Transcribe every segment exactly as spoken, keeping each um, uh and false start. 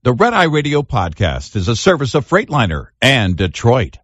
The Red Eye Radio podcast is a service of Freightliner and Detroit.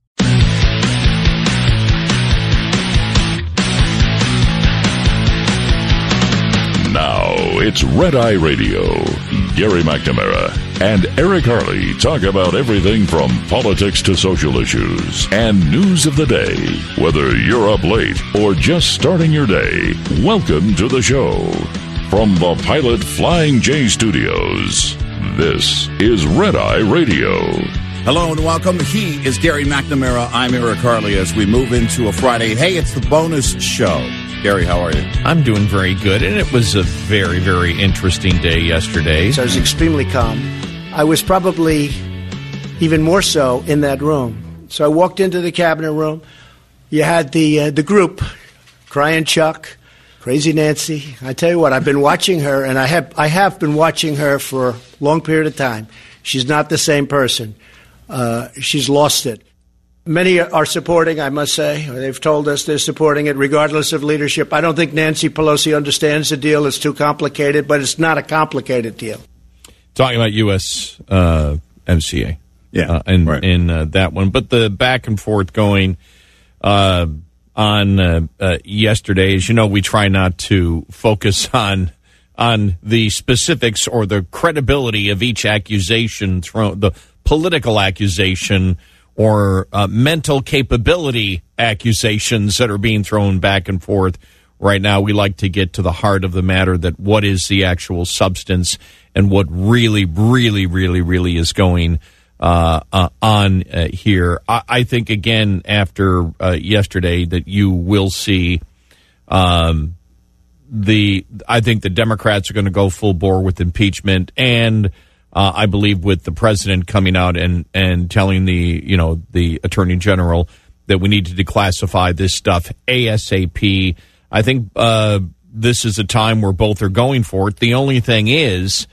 Now it's Red Eye Radio. Gary McNamara and Eric Harley talk about everything from politics to social issues and news of the day. Whether you're up late or just starting your day, welcome to the show. From the Pilot Flying J Studios, this is Red Eye Radio. Hello and welcome. He is Gary McNamara. I'm Eric Harley as we move into a Friday. Hey, it's the bonus show. Gary, how are you? I'm doing very good, and it was a very, very interesting day yesterday. So I was extremely calm. I was probably even more so in that room. So I walked into the cabinet room. You had the uh, the group, Crying Chuck, Crazy Nancy. I tell you what, I've been watching her, and I have I have been watching her for a long period of time. She's not the same person. Uh, she's lost it. Many are supporting, I must say. They've told us they're supporting it regardless of leadership. I don't think Nancy Pelosi understands the deal. It's too complicated, but it's not a complicated deal. Talking about U S Uh, M C A. Yeah, uh, in, right. in uh, that one. But the back and forth going uh, on uh, uh, yesterday, as you know, we try not to focus on on the specifics or the credibility of each accusation, thrown, the political accusation or uh, mental capability accusations that are being thrown back and forth right now. We like to get to the heart of the matter, that what is the actual substance and what really, really, really, really is going uh, uh, on uh, here. I, I think, again, after uh, yesterday, that you will see um, the, I think the Democrats are going to go full bore with impeachment, and Uh, I believe with the president coming out and, and telling the, you know, the attorney general that we need to declassify this stuff ASAP. I think uh, this is a time where both are going for it. The only thing is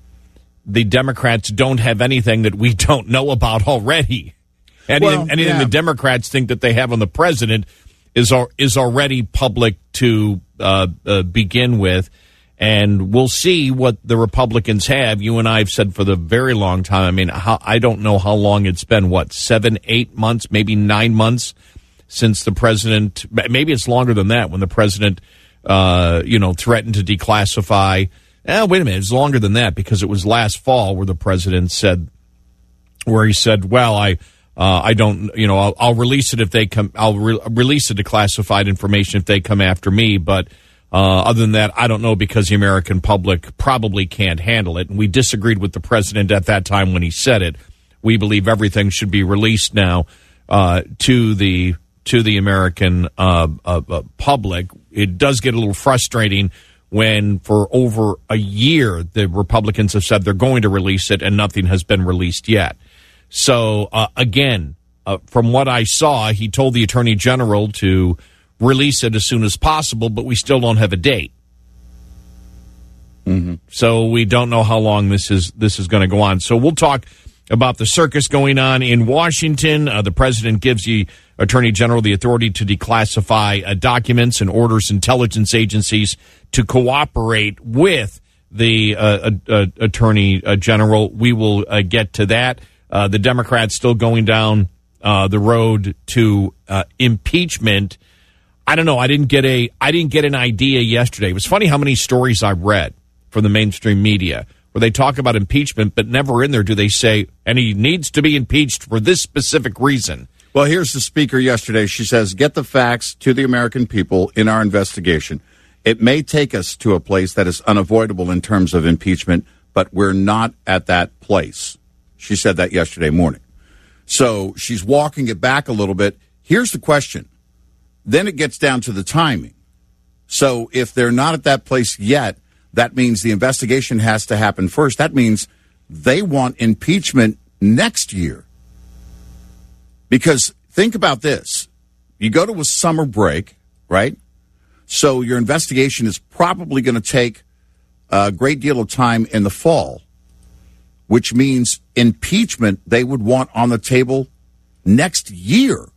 the Democrats don't have anything that we don't know about already. Anything, Well, anything yeah. the Democrats think that they have on the president is al- is already public to uh, uh, begin with. And we'll see what the Republicans have. You and I have said for the very long time. I mean, how, I don't know how long it's been, what, seven, eight months, maybe nine months since the president, maybe it's longer than that, when the president, uh, you know, threatened to declassify. Eh, wait a minute, it's longer than that, because it was last fall where the president said, where he said, well, I, uh, I don't, you know, I'll, I'll release it if they come, I'll re- release the declassified information if they come after me, but Uh, other than that, I don't know, because the American public probably can't handle it. And we disagreed with the president at that time when he said it. We believe everything should be released now uh, to the to the American uh, uh, uh, public. It does get a little frustrating when for over a year the Republicans have said they're going to release it and nothing has been released yet. So, uh, again, uh, from what I saw, he told the Attorney General to release it as soon as possible, but we still don't have a date. Mm-hmm. So we don't know how long this is this is going to go on. So we'll talk about the circus going on in Washington. Uh, the president gives the Attorney General the authority to declassify uh, documents and orders intelligence agencies to cooperate with the uh, uh, uh, Attorney uh, General. We will uh, get to that. Uh, the Democrats still going down uh, the road to uh, impeachment. I don't know. I didn't get a. I didn't get an idea yesterday. It was funny how many stories I read from the mainstream media where they talk about impeachment, but never in there do they say, and he needs to be impeached for this specific reason. Well, here's the speaker yesterday. She says, get the facts to the American people in our investigation. It may take us to a place that is unavoidable in terms of impeachment, but we're not at that place. She said that yesterday morning. So she's walking it back a little bit. Here's the question. Then it gets down to the timing. So if they're not at that place yet, that means the investigation has to happen first. That means they want impeachment next year. Because think about this. You go to a summer break, right? So your investigation is probably going to take a great deal of time in the fall, which means impeachment they would want on the table next year.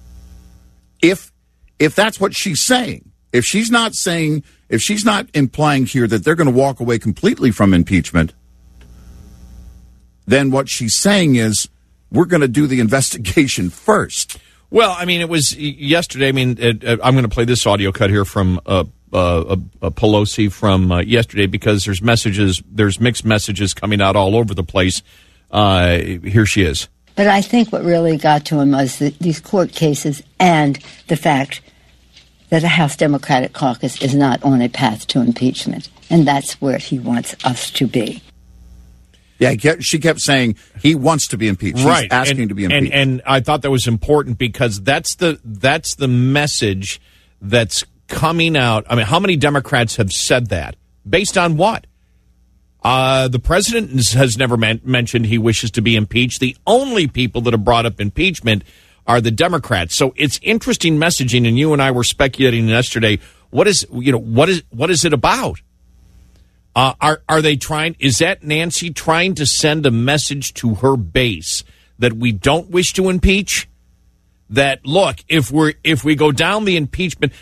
If If that's what she's saying, if she's not saying, if she's not implying here that they're going to walk away completely from impeachment, then what she's saying is we're going to do the investigation first. Well, I mean, it was yesterday. I mean, it, it, I'm going to play this audio cut here from uh, uh, uh, Pelosi from uh, yesterday because there's messages, there's mixed messages coming out all over the place. Uh, here she is. But I think what really got to him was the, these court cases and the fact that the House Democratic Caucus is not on a path to impeachment. And that's where he wants us to be. Yeah, he kept, she kept saying he wants to be impeached. She's right. asking and, to be impeached. And, and I thought that was important because that's the that's the message that's coming out. I mean, how many Democrats have said that? Based on what? Uh, the president has never man- mentioned he wishes to be impeached. The only people that have brought up impeachment are the Democrats. So it's interesting messaging, and you and I were speculating yesterday. What is you know what is what is it about? Uh, are are they trying? Is that Nancy trying to send a message to her base that we don't wish to impeach? That look, if we're if we go down the impeachment,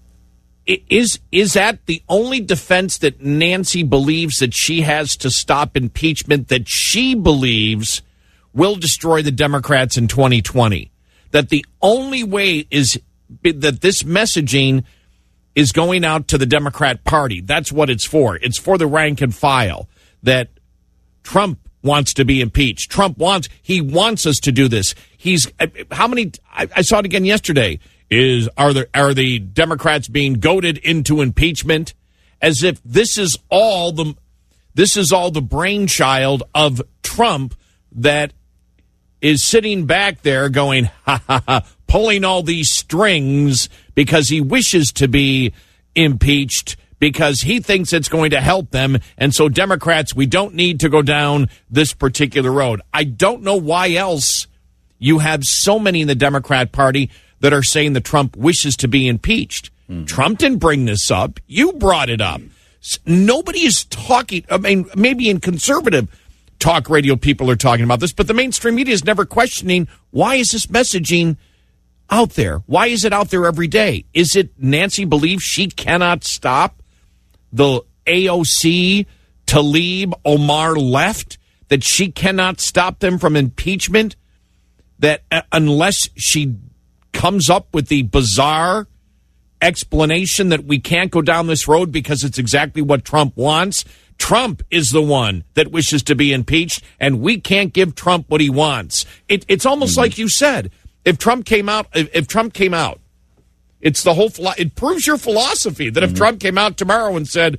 is is that the only defense that Nancy believes that she has to stop impeachment that she believes will destroy the Democrats in twenty twenty? That the only way is that this messaging is going out to the Democrat Party. That's what it's for. It's for the rank and file that Trump wants to be impeached. Trump wants, he wants us to do this. He's, how many, I, I saw it again yesterday, is, are there, are the Democrats being goaded into impeachment as if this is all the, this is all the brainchild of Trump that is sitting back there going, ha ha ha, pulling all these strings because he wishes to be impeached because he thinks it's going to help them. And so, Democrats, we don't need to go down this particular road. I don't know why else you have so many in the Democrat Party that are saying that Trump wishes to be impeached. Mm-hmm. Trump didn't bring this up. You brought it up. Nobody is talking. I mean, maybe in conservative talk radio people are talking about this, but the mainstream media is never questioning, why is this messaging out there? Why is it out there every day? Is it Nancy believes she cannot stop the A O C, Tlaib, Omar left, that she cannot stop them from impeachment, that uh, unless she comes up with the bizarre explanation that we can't go down this road because it's exactly what Trump wants. Trump is the one that wishes to be impeached, and we can't give Trump what he wants. It, it's almost mm-hmm. like you said. If Trump came out, if, if Trump came out, it's the whole, it proves your philosophy that if mm-hmm. Trump came out tomorrow and said,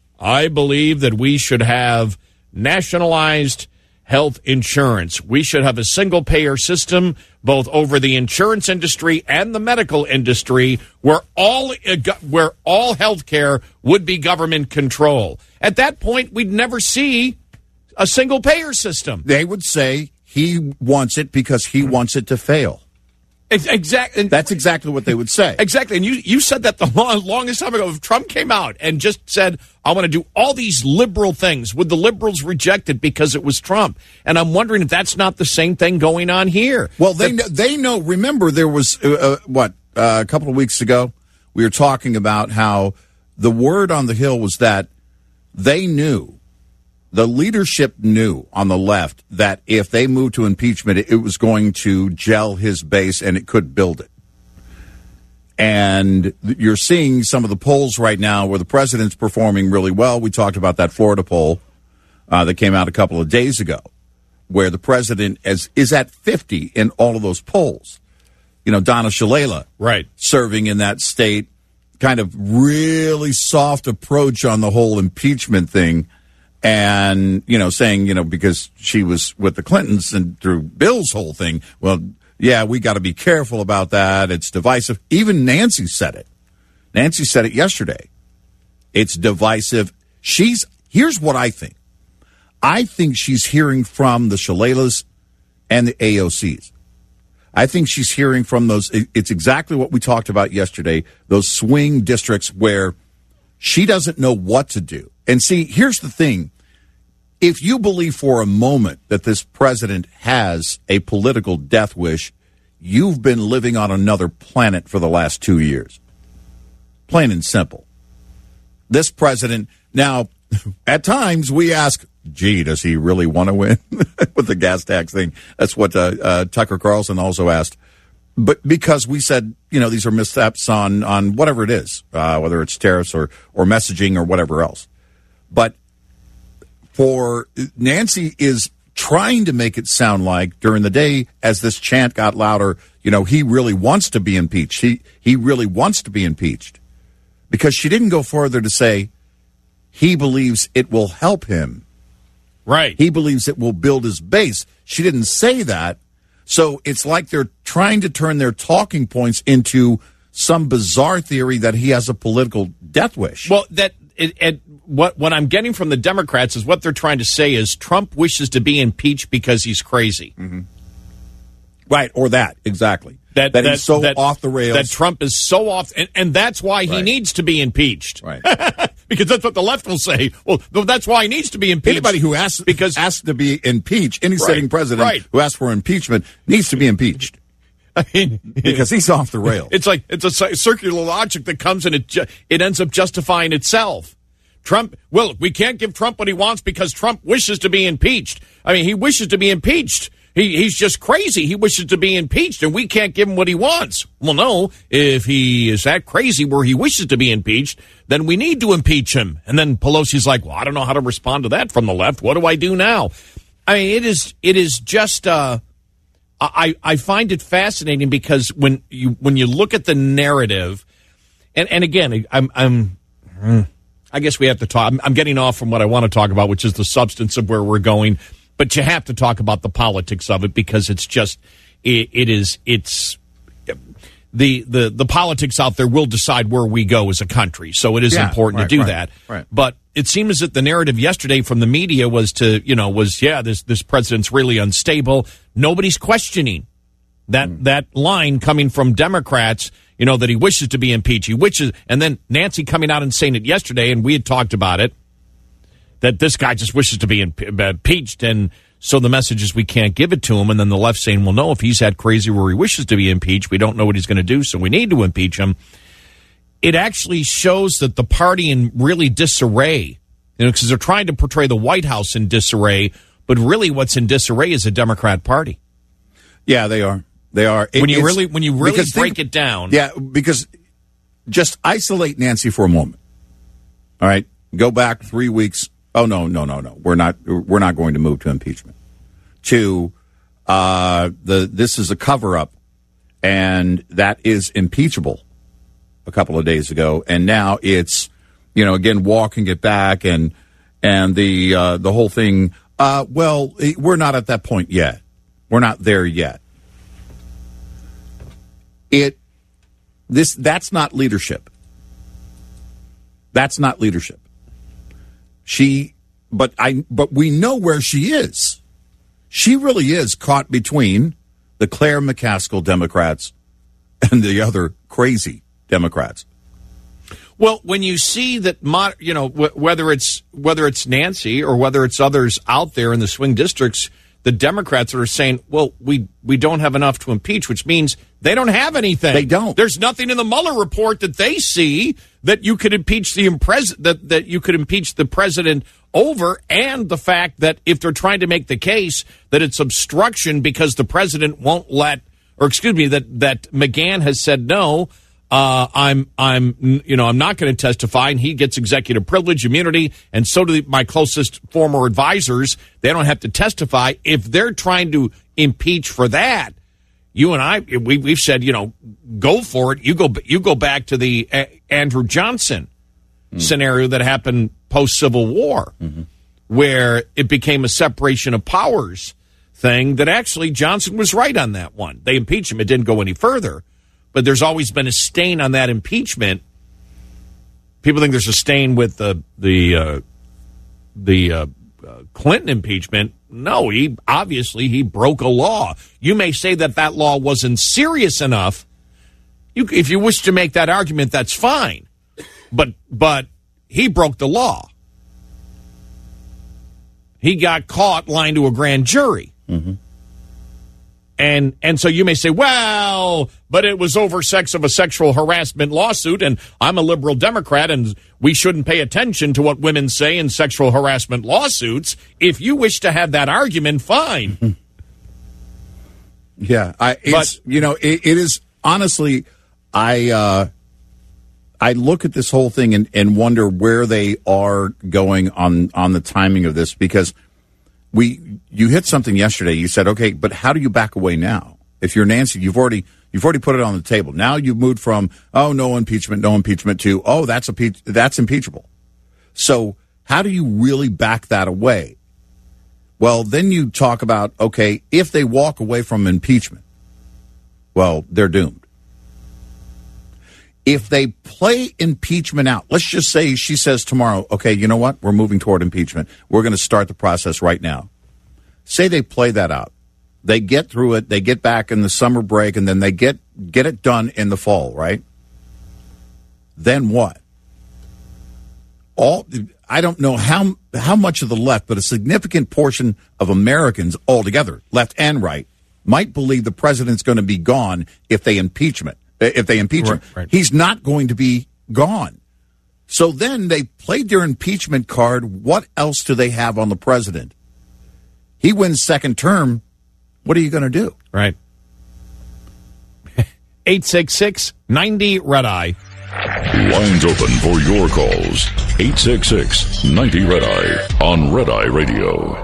I believe that we should have nationalized health insurance. We should have a single payer system, both over the insurance industry and the medical industry, where all, where all health care would be government control. At that point, we'd never see a single payer system. They would say he wants it because he wants it to fail. Exactly. That's exactly what they would say. Exactly. And you, you said that the long, longest time ago. If Trump came out and just said, I want to do all these liberal things, would the liberals reject it because it was Trump? And I'm wondering if that's not the same thing going on here. Well, they know, they know. Remember, there was, uh, uh, what, uh, a couple of weeks ago, we were talking about how the word on the Hill was that they knew, the leadership knew on the left that if they moved to impeachment, it was going to gel his base and it could build it. And you're seeing some of the polls right now where the president's performing really well. We talked about that Florida poll uh, that came out a couple of days ago, where the president is, is at fifty in all of those polls. You know, Donna Shalala, right, serving in that state, kind of really soft approach on the whole impeachment thing. And, you know, saying, you know, because she was with the Clintons and through Bill's whole thing, well, yeah, we got to be careful about that. It's divisive. Even Nancy said it. Nancy said it yesterday. It's divisive. She's, here's what I think. I think she's hearing from the Shalalas and the A O Cs. I think she's hearing from those. It's exactly what we talked about yesterday, those swing districts where she doesn't know what to do. And see, here's the thing. If you believe for a moment that this president has a political death wish, you've been living on another planet for the last two years. Plain and simple. This president, now, at times we ask, gee, does he really want to win with the gas tax thing? That's what uh, uh, Tucker Carlson also asked. But because we said, you know, these are missteps on, on whatever it is, uh, whether it's tariffs or, or messaging or whatever else. But for Nancy is trying to make it sound like during the day, as this chant got louder, you know, he really wants to be impeached. He, he really wants to be impeached. Because she didn't go further to say he believes it will help him. Right. He believes it will build his base. She didn't say that. So it's like they're trying to turn their talking points into some bizarre theory that he has a political death wish. Well, that it, it, what what I'm getting from the Democrats is what they're trying to say is Trump wishes to be impeached because he's crazy. Mm-hmm. Right, or that, exactly. That, that, that he's so that, off the rails. That Trump is so off, and, and that's why he right. needs to be impeached. Right. Because that's what the left will say. Well, that's why he needs to be impeached. Anybody who asks, because, asks to be impeached, any right, sitting president right. who asks for impeachment needs to be impeached. I mean, because he's off the rails. It's like it's a circular logic that comes and it, ju- it ends up justifying itself. Trump, well, we can't give Trump what he wants because Trump wishes to be impeached. I mean, he wishes to be impeached. He, he's just crazy. He wishes to be impeached, and we can't give him what he wants. Well, no, if he is that crazy where he wishes to be impeached, then we need to impeach him. And then Pelosi's like, well, I don't know how to respond to that from the left. What do I do now? I mean, it is it is just, uh, I, I find it fascinating because when you when you look at the narrative, and, and again, I'm, I'm, I guess we have to talk. I'm, I'm getting off from what I want to talk about, which is the substance of where we're going. But you have to talk about the politics of it because it's just, it, it is, it's, the, the, the politics out there will decide where we go as a country. So it is yeah, important right, to do right, that. Right. But it seems that the narrative yesterday from the media was to, you know, was, yeah, this, this president's really unstable. Nobody's questioning that, mm. that line coming from Democrats, you know, that he wishes to be impeached. He wishes, and then Nancy coming out and saying it yesterday, and we had talked about it, that this guy just wishes to be impeached, and so the message is we can't give it to him, and then the left saying, well, no, if he's that crazy where he wishes to be impeached, we don't know what he's going to do, so we need to impeach him. It actually shows that the party in really disarray, you know, because they're trying to portray the White House in disarray, but really what's in disarray is a Democrat Party. Yeah, they are. They are. When it, you really when you really break think, it down. Yeah, because just isolate Nancy for a moment. All right, go back three weeks. Oh no, no, no, no. We're not. We're not going to move to impeachment. To uh, the this is a cover up, and that is impeachable. A couple of days ago, and now it's, you know, again walking it back, and and the uh, the whole thing. Uh, well, we're not at that point yet. We're not there yet. It this that's not leadership. That's not leadership. She, but I, but we know where she is. She really is caught between the Claire McCaskill Democrats and the other crazy Democrats. Well, when you see that, you know, whether it's whether it's Nancy or whether it's others out there in the swing districts, the Democrats are saying, well, we we don't have enough to impeach, which means they don't have anything. They don't. There's nothing in the Mueller report that they see that you could impeach the impres- that that you could impeach the president over, and the fact that if they're trying to make the case that it's obstruction because the president won't let, or excuse me, that that McGahn has said no. Uh, I'm, I'm, you know, I'm not going to testify, and he gets executive privilege, immunity, and so do my closest former advisors. They don't have to testify. If they're trying to impeach for that, you and I, we, we've said, you know, go for it. You go, you go back to the a- Andrew Johnson mm. scenario that happened post Civil War, mm-hmm. where it became a separation of powers thing. That actually Johnson was right on that one. They impeached him. It didn't go any further. But there's always been a stain on that impeachment. People think there's a stain with the the uh, the uh, uh, Clinton impeachment. No, he obviously he broke a law. You may say that that law wasn't serious enough. You, if you wish to make that argument, that's fine. But but he broke the law. He got caught lying to a grand jury. Mm-hmm. And and so you may say, well, but it was over sex of a sexual harassment lawsuit, and I'm a liberal Democrat, and we shouldn't pay attention to what women say in sexual harassment lawsuits. If you wish to have that argument, fine. Yeah, I, it's, but, you know, it, it is, honestly, I uh, I look at this whole thing and, and wonder where they are going on, on the timing of this, because we you hit something yesterday. You said, okay, but how do you back away now? If you're Nancy, you've already you've already put it on the table. Now you've moved from, oh, no impeachment, no impeachment, to, oh, that's a, that's impeachable. So how do you really back that away? Well, then you talk about, okay, if they walk away from impeachment, well, they're doomed. If they play impeachment out, let's just say she says tomorrow, okay, you know what? We're moving toward impeachment. We're going to start the process right now. Say they play that out. They get through it. They get back in the summer break, and then they get, get it done in the fall, right? Then what? All I don't know how how much of the left, but a significant portion of Americans altogether, left and right, might believe the president's going to be gone if they impeachment. If they impeach him, right, right. He's not going to be gone. So then they played their impeachment card. What else do they have on the president? He wins second term. What are you going to do? Right. eight six six, nine zero, red eye. Lines open for your calls. eight six six, nine zero, red eye on Red Eye Radio.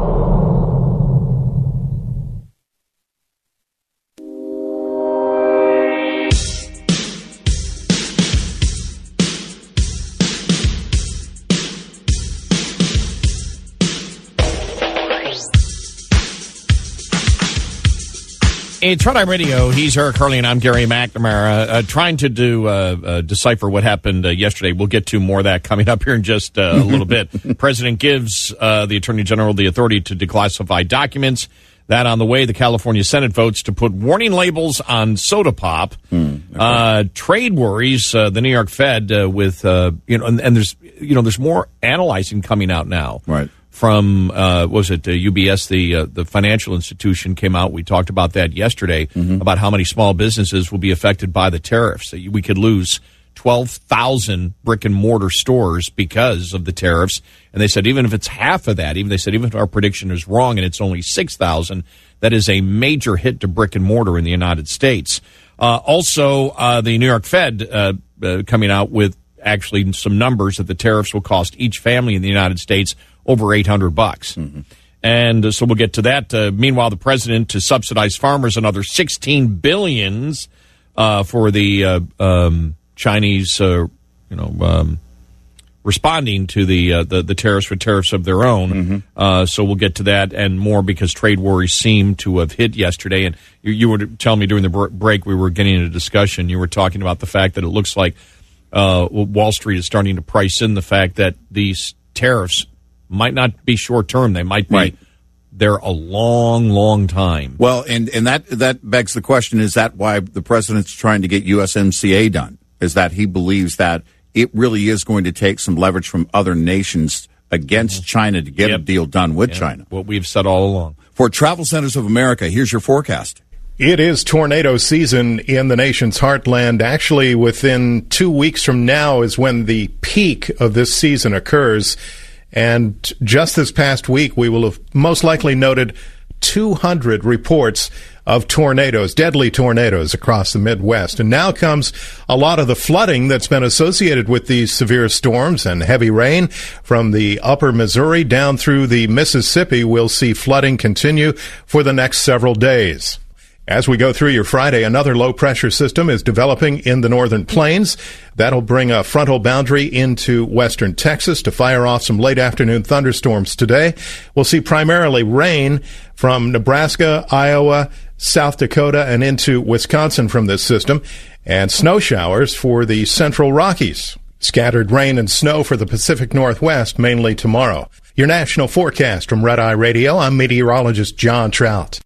It's Red Eye Radio. He's Eric Hurley, and I'm Gary McNamara. Uh, trying to do uh, uh, decipher what happened uh, yesterday. We'll get to more of that coming up here in just uh, a little bit. The President gives uh, the Attorney General the authority to declassify documents. That on the way, the California Senate votes to put warning labels on soda pop. Mm, okay. uh, trade worries. Uh, the New York Fed uh, with uh, you know, and, and there's you know there's more analyzing coming out now. Right. From, uh, what was it, uh, U B S, the uh, the financial institution came out. We talked about that yesterday, mm-hmm. about how many small businesses will be affected by the tariffs. We could lose twelve thousand brick and mortar stores because of the tariffs. And they said even if it's half of that, even they said even if our prediction is wrong and it's only six thousand, that is a major hit to brick and mortar in the United States. Uh, also, uh, the New York Fed uh, uh, coming out with actually some numbers that the tariffs will cost each family in the United States over eight hundred bucks. Mm-hmm. And uh, so we'll get to that. Uh, meanwhile, the president to subsidize farmers another sixteen billions uh, for the uh, um, Chinese, uh, you know, um, responding to the, uh, the the tariffs with tariffs of their own. Mm-hmm. Uh, so we'll get to that and more because trade worries seem to have hit yesterday. And you, you were telling me during the break we were getting into a discussion. You were talking about the fact that it looks like uh, Wall Street is starting to price in the fact that these tariffs might not be short term. They might be right. there a long, long time. Well, and, and that that begs the question, is that why the president's trying to get U S M C A done? Is that he believes that it really is going to take some leverage from other nations against China to get yep. a deal done with yep. China? What we've said all along. For Travel Centers of America, here's your forecast. It is tornado season in the nation's heartland. Actually, within two weeks from now is when the peak of this season occurs. And just this past week, we will have most likely noted two hundred reports of tornadoes, deadly tornadoes across the Midwest. And now comes a lot of the flooding that's been associated with these severe storms and heavy rain from the upper Missouri down through the Mississippi. We'll see flooding continue for the next several days. As we go through your Friday, another low-pressure system is developing in the northern plains. That'll bring a frontal boundary into western Texas to fire off some late-afternoon thunderstorms today. We'll see primarily rain from Nebraska, Iowa, South Dakota, and into Wisconsin from this system, and snow showers for the central Rockies. Scattered rain and snow for the Pacific Northwest, mainly tomorrow. Your national forecast from Red Eye Radio. I'm meteorologist John Trout.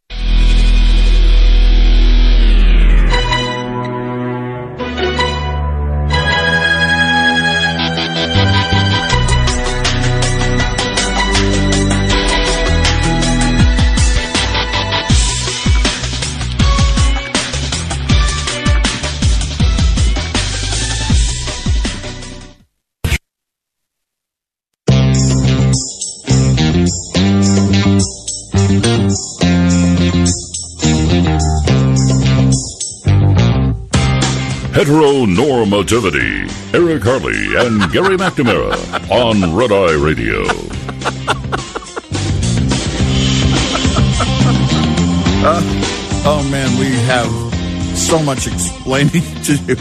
Heteronormativity. Eric Harley and Gary McNamara on Red Eye Radio. Uh, oh, man, we have so much explaining to do.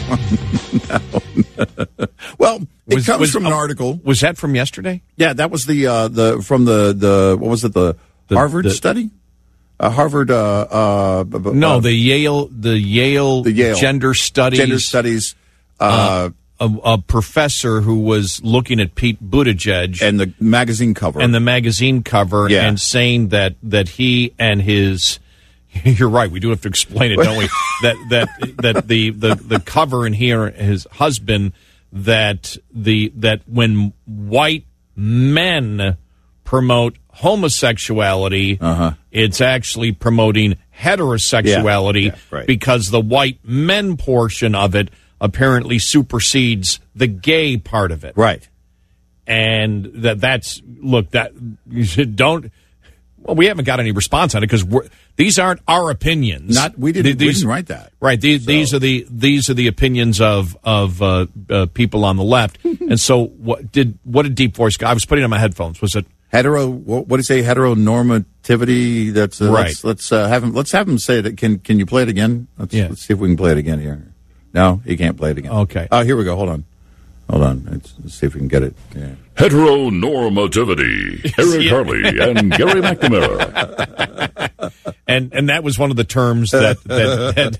No. Well, it Was- comes was- from an uh, article. Was that from yesterday? Yeah, that was the uh, the from the the what was it the, The- Harvard the- study? Uh, Harvard. Uh, uh, b- b- No, uh, the Yale, the Yale, the Yale gender studies, gender studies, uh, a, a professor who was looking at Pete Buttigieg and the magazine cover and the magazine cover Yeah. and saying that that he and his you're right, we do have to explain it, don't we? that that that the, the, the cover and here his husband that the that when white men promote homosexuality, Uh-huh. it's actually promoting heterosexuality Yeah, yeah, right. because the white men portion of it apparently supersedes the gay part of it. right. And that that's look that you should don't. Well, we haven't got any response on it because these aren't our opinions. Not we didn't, These, we didn't write that. Right. These, So- these are the these are the opinions of of uh, uh, people on the left. And so, what did what did Deep Voice? I was putting on my headphones. Was it Hetero. What, what do you say? Heteronormativity. That's uh, Right. Let's, let's uh, have him. Let's have him say it. Can Can you play it again? Let's, Yeah. let's see if we can play it again here. No, he can't play it again. Okay. Oh, here we go. Hold on. Hold on. Let's, let's see if we can get it. Yeah. Heteronormativity. Eric Yeah. Harley and Gary McNamara. and and that was one of the terms that that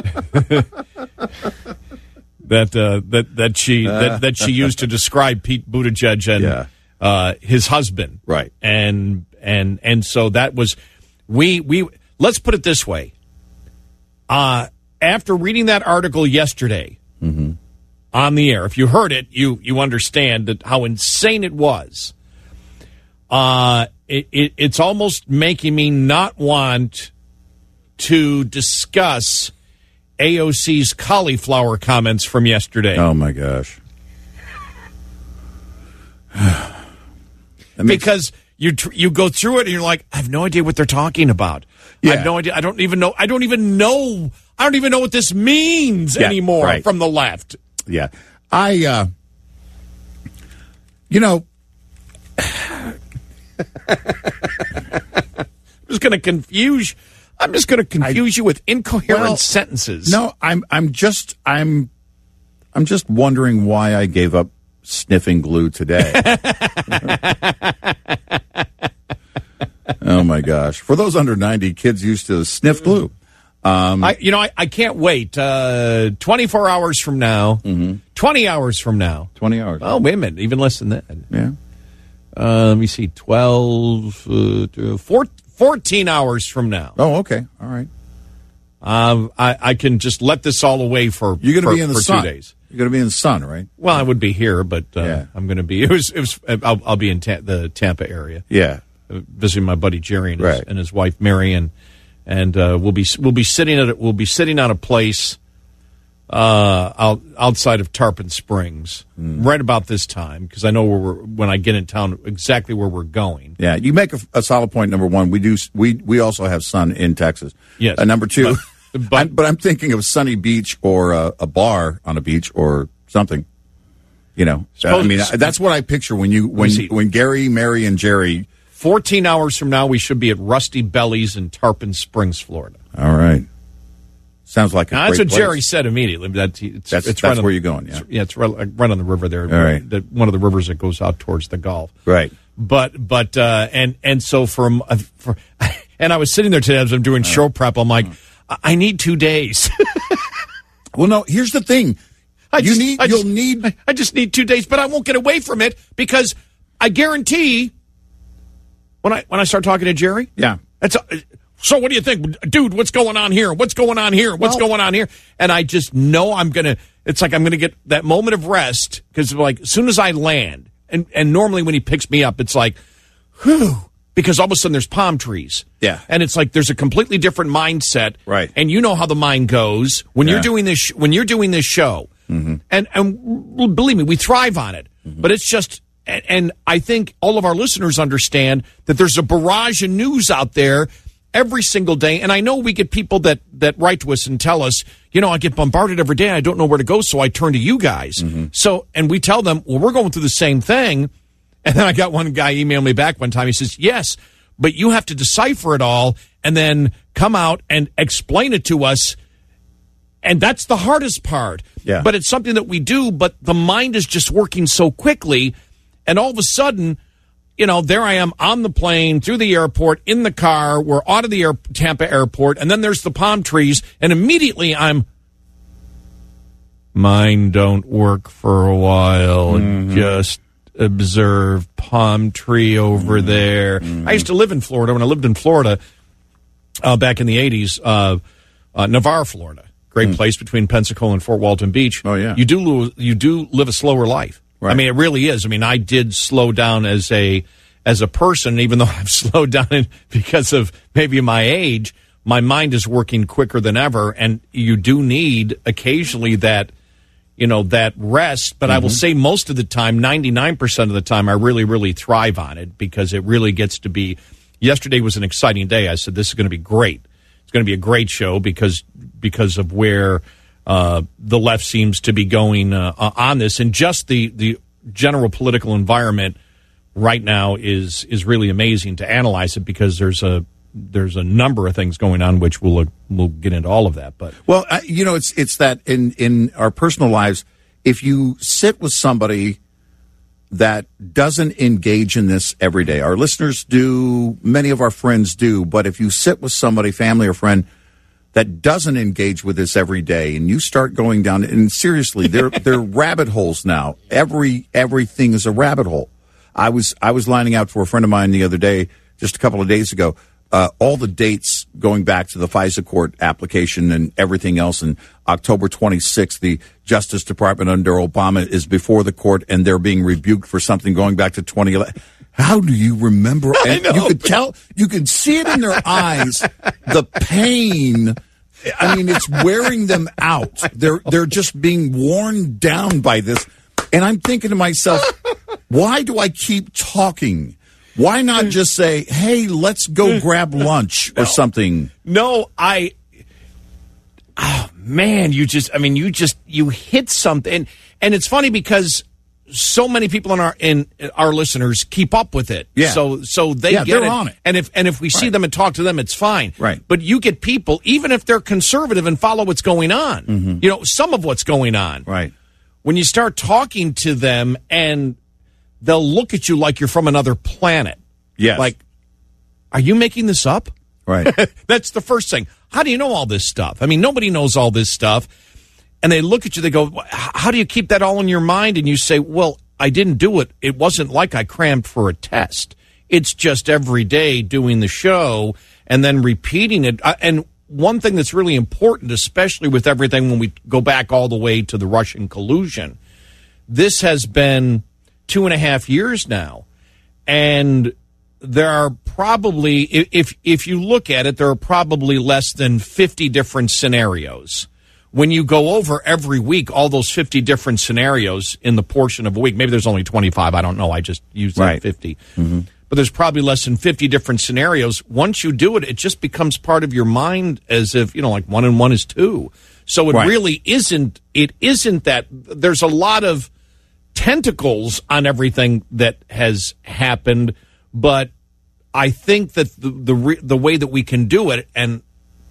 that that, uh, that that she that, that she used to describe Pete Buttigieg and Yeah. uh, his husband. Right. And and and so that was we we let's put it this way. Uh after reading that article yesterday on the air, if you heard it, you you understand that how insane it was. Uh, it, it, it's almost making me not want to discuss A O C's cauliflower comments from yesterday. Oh my gosh. That makes- Because you tr- you go through it and you're like, I have no idea what they're talking about. I Yeah. have no idea. I don't even know. I don't even know. I don't even know what this means Yeah, anymore right. from the left. Yeah. I, uh, you know, I'm just going to confuse. I'm just going to confuse you with incoherent well, sentences. no, I'm, I'm just, I'm, I'm just wondering why I gave up sniffing glue today. Oh my gosh. For those under ninety, kids used to sniff glue. Um, I, you know, I, I can't wait. Uh, twenty-four hours from now, Mm-hmm. twenty hours from now. twenty hours. Oh, wait a minute. Even less than that. Yeah. Uh, let me see. twelve, uh, four, fourteen hours from now. Oh, okay. All right. Um, I, I can just let this all away for, You're going to for- be in the for sun. two days. You're going to be in the sun, right? Well, I would be here, but uh, Yeah. I'm going to be. It was. It was. I'll, I'll be in ta- the Tampa area, Yeah. uh, visiting my buddy Jerry and his, Right. and his wife Mary, and and uh, we'll be we'll be sitting at we'll be sitting on a place uh, out, outside of Tarpon Springs Hmm. right about this time because I know where we're, when I get in town exactly where we're going. Yeah. You make a, a solid point. Number one, we do. We we also have sun in Texas. Yes. Uh, number two, But- but, I'm, but I'm thinking of sunny beach or a, a bar on a beach or something. You know, Suppose- I mean, that's what I picture when you when see. when Gary, Mary, and Jerry. fourteen hours from now, we should be at Rusty Bellies in Tarpon Springs, Florida. All right. Sounds like a Now, that's great what place. Jerry said immediately. That it's, That's- it's that's right on- where you're going, yeah. it's- yeah, it's right, right on the river there. All right. The, one of the rivers that goes out towards the Gulf. Right. But but uh, and and so from uh, for, and I was sitting there today as I'm doing show prep. I'm like, I, I need two days. Well, no. Here's the thing. I you just- need. I you'll just- need. I, I just need two days, but I won't get away from it because I guarantee when I when I start talking to Jerry, Yeah. that's a, so. What do you think, dude? What's going on here? What's going on here? What's Well- going on here? And I just know I'm gonna. It's like I'm gonna get that moment of rest because like as soon as I land, and and normally when he picks me up, it's like, whew. Because all of a sudden there's palm trees. Yeah. And it's like there's a completely different mindset. Right. And you know how the mind goes when Yeah. you're doing this sh- when you're doing this show. Mm-hmm. And and believe me, we thrive on it. Mm-hmm. But it's just and, and I think all of our listeners understand that there's a barrage of news out there every single day. And I know we get people that, that write to us and tell us, you know, I get bombarded every day. I don't know where to go, so I turn to you guys. Mm-hmm. So, and we tell them, well, we're going through the same thing. And then I got one guy email me back one time. He says, yes, but you have to decipher it all and then come out and explain it to us. And that's the hardest part. Yeah. But it's something that we do, but the mind is just working so quickly. And all of a sudden, you know, there I am on the plane, through the airport, in the car. We're out of the air, Tampa airport, and then there's the palm trees. And immediately I'm, mine don't work for a while. Mm-hmm. Just observe palm tree over mm-hmm. there. Mm-hmm. I used to live in Florida. When I lived in Florida uh, back in the eighties, uh, uh, Navarre, Florida. Great mm. place between Pensacola and Fort Walton Beach. Oh, yeah. You do, lo- you do live a slower life. Right. I mean, it really is. I mean, I did slow down as a as a person, even though I've slowed down because of maybe my age. My mind is working quicker than ever, and you do need occasionally that, you know, that rest. But mm-hmm. I will say most of the time, ninety-nine percent of the time, I really, really thrive on it because it really gets to be. Yesterday was an exciting day. I said, this is going to be great. It's going to be a great show because because of where uh, the left seems to be going uh, on this, and just the, the general political environment right now is is really amazing to analyze it because there's a there's a number of things going on which we'll we'll get into all of that. But well, I, you know, it's it's that in in our personal lives, if you sit with somebody that doesn't engage in this every day. Our listeners do, many of our friends do, but if you sit with somebody, family or friend, that doesn't engage with this every day, and you start going down, and seriously, they're they're rabbit holes now. Every everything is a rabbit hole. I was I was lining out for a friend of mine the other day, just a couple of days ago, uh, all the dates going back to the FISA court application and everything else. And October twenty-sixth, the Justice Department under Obama is before the court, and they're being rebuked for something going back to twenty eleven. How do you remember? And you could tell, you could see it in their eyes, the pain. I mean, it's wearing them out. They're they're just being worn down by this. And I'm thinking to myself, why do I keep talking? Why not just say, hey, let's go grab lunch or no, something? No, I, oh, man, you just, I mean, you just, you hit something. And, and it's funny because so many people in our, in our listeners keep up with it. Yeah. So, so they yeah, get they're it. on it. And if, and if we see right. them and talk to them, it's fine. Right. But you get people, even if they're conservative and follow what's going on, mm-hmm. you know, some of what's going on. Right. When you start talking to them and they'll look at you like you're from another planet. Yes. Like, are you making this up? Right. That's the first thing. How do you know all this stuff? I mean, nobody knows all this stuff. And they look at you, they go, how do you keep that all in your mind? And you say, well, I didn't do it. It wasn't like I crammed for a test. It's just every day doing the show and then repeating it. And one thing that's really important, especially with everything when we go back all the way to the Russian collusion, this has been two and a half years now. And there are probably, if if you look at it, there are probably less than fifty different scenarios. When you go over every week all those fifty different scenarios in the portion of a week, maybe there's only twenty-five, I don't know, I just used right. fifty. Mm-hmm. But there's probably less than fifty different scenarios. Once you do it, it just becomes part of your mind as if, you know, like one and one is two. So it right. really isn't, it isn't that, there's a lot of tentacles on everything that has happened, but I think that the the, the way that we can do it, and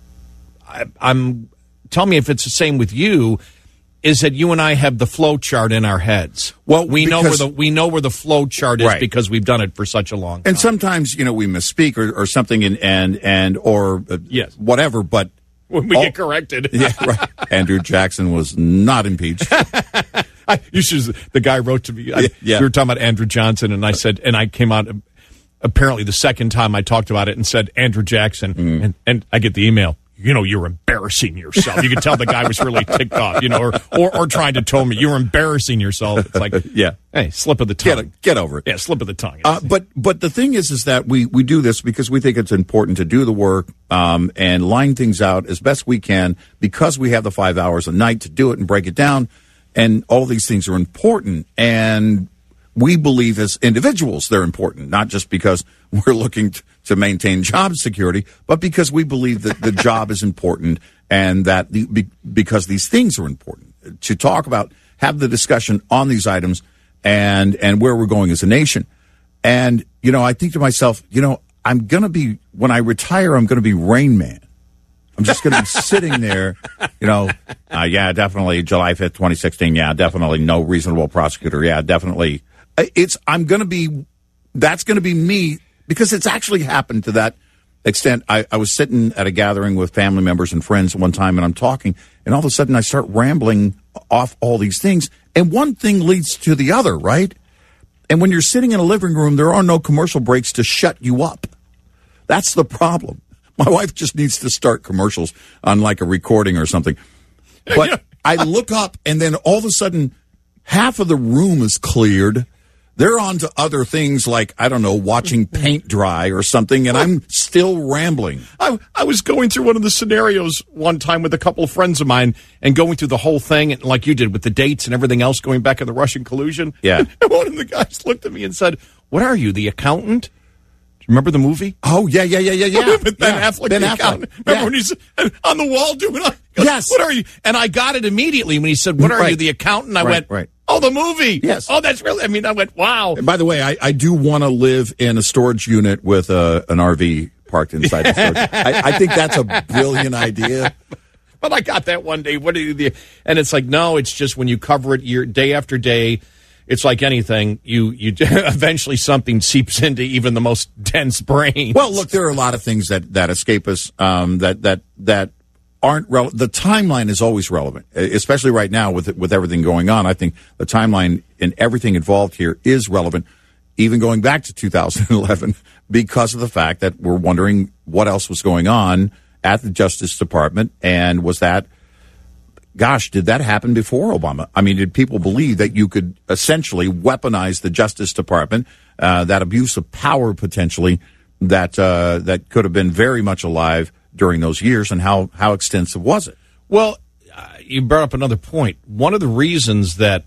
I, I'm, tell me if it's the same with you, is that you and I have the flow chart in our heads. Well, we know where the we know where the flow chart is right. because we've done it for such a long time. And sometimes, you know, we misspeak or, or something, and and and or uh, yes. whatever. But when we all, get corrected, yeah, right. Andrew Jackson was not impeached. I, you should. The guy wrote to me. I, yeah, yeah. We were talking about Andrew Johnson, and I said, and I came out. Apparently, the second time I talked about it and said Andrew Jackson, mm. and and I get the email. You know, you're embarrassing yourself. You could tell the guy was really ticked off, you know, or, or, or trying to tell me you're embarrassing yourself. It's like, yeah, hey, slip of the tongue. Get, get over it. Yeah, slip of the tongue. Uh, but but the thing is, is that we, we do this because we think it's important to do the work um, and line things out as best we can because we have the five hours a night to do it and break it down. And all these things are important. And we believe as individuals they're important, not just because we're looking to, to maintain job security, but because we believe that the job is important and that the, be, because these things are important. To talk about, have the discussion on these items and and where we're going as a nation. And, you know, I think to myself, you know, I'm going to be, when I retire, I'm going to be Rain Man. I'm just going to be sitting there, you know, uh, yeah, definitely July fifth, twenty sixteen. Yeah, definitely no reasonable prosecutor. Yeah, definitely. It's, I'm going to be, that's going to be me, because it's actually happened to that extent. I, I was sitting at a gathering with family members and friends one time, and I'm talking, and all of a sudden I start rambling off all these things, and one thing leads to the other, right? And when you're sitting in a living room, there are no commercial breaks to shut you up. That's the problem. My wife just needs to start commercials on like a recording or something. But I look up, and then all of a sudden, half of the room is cleared. They're on to other things like, I don't know, watching paint dry or something, and I'm still rambling. I, I was going through one of the scenarios one time with a couple of friends of mine and going through the whole thing, and like you did with the dates and everything else going back in the Russian collusion. Yeah. And one of the guys looked at me and said, "What are you, the accountant?" Remember the movie? Oh, yeah, yeah, yeah, yeah, yeah. With Ben yeah. Affleck, Ben the Affleck. accountant. Remember yeah. when he's on the wall doing it? Goes, yes. What are you? And I got it immediately when he said, "What are right. you, the accountant?" I right, went, right. "Oh, the movie." Yes. Oh, that's really, I mean, I went, wow. And by the way, I, I do want to live in a storage unit with a, an R V parked inside the storage. I, I think that's a brilliant idea. But I got that one day. What do you, and it's like, no, it's just when you cover it year, day after day, it's like anything. You you eventually something seeps into even the most dense brain. Well, look, there are a lot of things that that escape us. Um, that that that aren't relevant. The timeline is always relevant, especially right now with with everything going on. I think the timeline and everything involved here is relevant, even going back to two thousand eleven, because of the fact that we're wondering what else was going on at the Justice Department, and was that. Gosh, did that happen before Obama? I mean, did people believe that you could essentially weaponize the Justice Department, uh, that abuse of power potentially that uh, that could have been very much alive during those years, and how, how extensive was it? Well, uh, you brought up another point. One of the reasons that,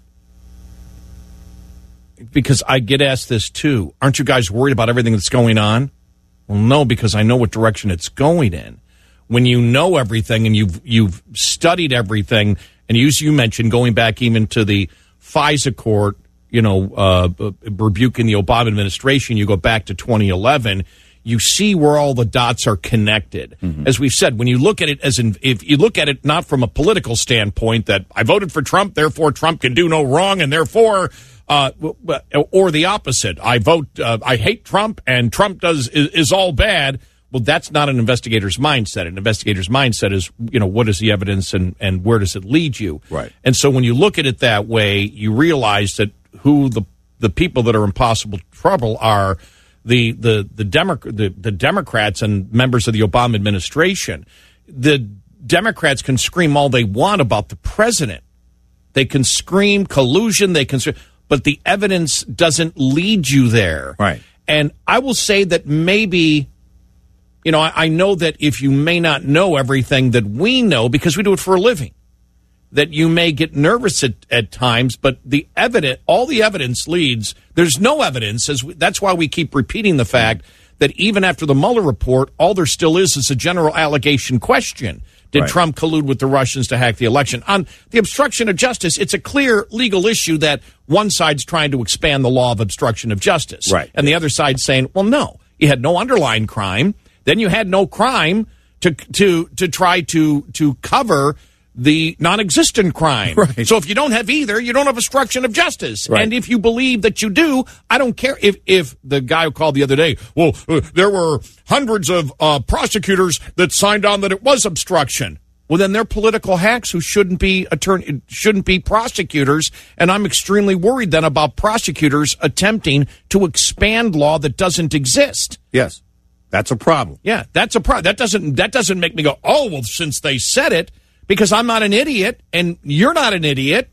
because I get asked this too, aren't you guys worried about everything that's going on? Well, no, because I know what direction it's going in. When you know everything and you've you've studied everything, and you, you mentioned going back even to the FISA court, you know, uh, rebuking the Obama administration, you go back to twenty eleven, you see where all the dots are connected. Mm-hmm. As we've said, when you look at it as in, if you look at it not from a political standpoint that I voted for Trump, therefore Trump can do no wrong, and therefore, uh, or the opposite, I vote, uh, I hate Trump, and Trump does is, is all bad. Well, that's not an investigator's mindset. An investigator's mindset is, you know, what is the evidence and, and where does it lead you? Right. And so when you look at it that way, you realize that who the the people that are in possible trouble are the the the, Demo- the the Democrats and members of the Obama administration. The Democrats can scream all they want about the president. They can scream collusion. They can, but the evidence doesn't lead you there. Right. And I will say that maybe. You know, I, I know that if you may not know everything that we know, because we do it for a living, that you may get nervous at, at times, but the evidence, all the evidence leads, there's no evidence. As we, that's why we keep repeating the fact that even after the Mueller report, all there still is is a general allegation question. Did right. Trump collude with the Russians to hack the election? On the obstruction of justice, it's a clear legal issue that one side's trying to expand the law of obstruction of justice. Right. And the other side's saying, well, no, you had no underlying crime. Then you had no crime to to to try to to cover the non-existent crime. Right. So if you don't have either, you don't have obstruction of justice. Right. And if you believe that you do, I don't care if if the guy who called the other day, well, uh, there were hundreds of uh, prosecutors that signed on that it was obstruction. Well, then they're political hacks who shouldn't be attorney shouldn't be prosecutors, and I'm extremely worried then about prosecutors attempting to expand law that doesn't exist. Yes. That's a problem. Yeah, that's a problem. That doesn't that doesn't make me go, oh, well, since they said it, because I'm not an idiot, and you're not an idiot,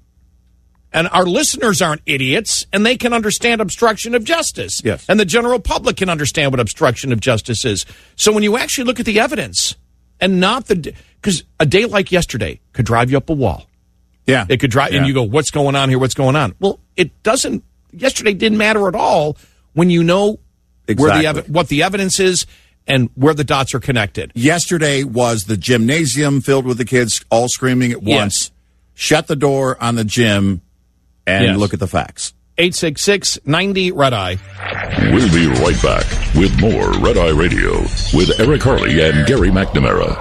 and our listeners aren't idiots, and they can understand obstruction of justice. Yes. And the general public can understand what obstruction of justice is. So when you actually look at the evidence, and not the, because a day like yesterday could drive you up a wall. Yeah. It could drive, yeah. and you go, what's going on here? What's going on? Well, it doesn't, yesterday didn't matter at all when you know where the Exactly. ev- what the evidence is and where the dots are connected. Yesterday was the gymnasium filled with the kids all screaming at Yes. once. Shut the door on the gym and Yes. look at the facts. eight six six, ninety, Red Eye. We'll be right back with more Red Eye Radio with Eric Harley and Gary McNamara.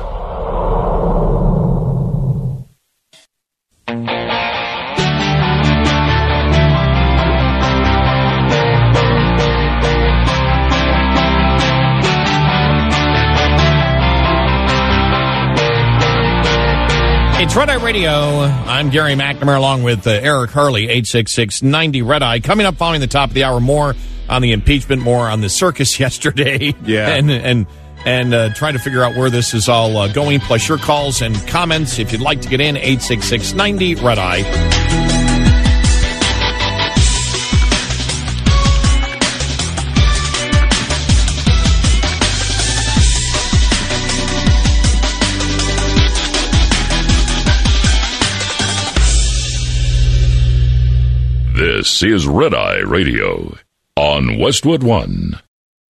It's Red Eye Radio. I'm Gary McNamara along with uh, Eric Harley, eight six six, ninety, Red Eye. Coming up following the top of the hour, more on the impeachment, more on the circus yesterday. Yeah. And and and uh, trying to figure out where this is all uh, going, plus your calls and comments. If you'd like to get in, eight six six, ninety, Red Eye. This is Red Eye Radio on Westwood One.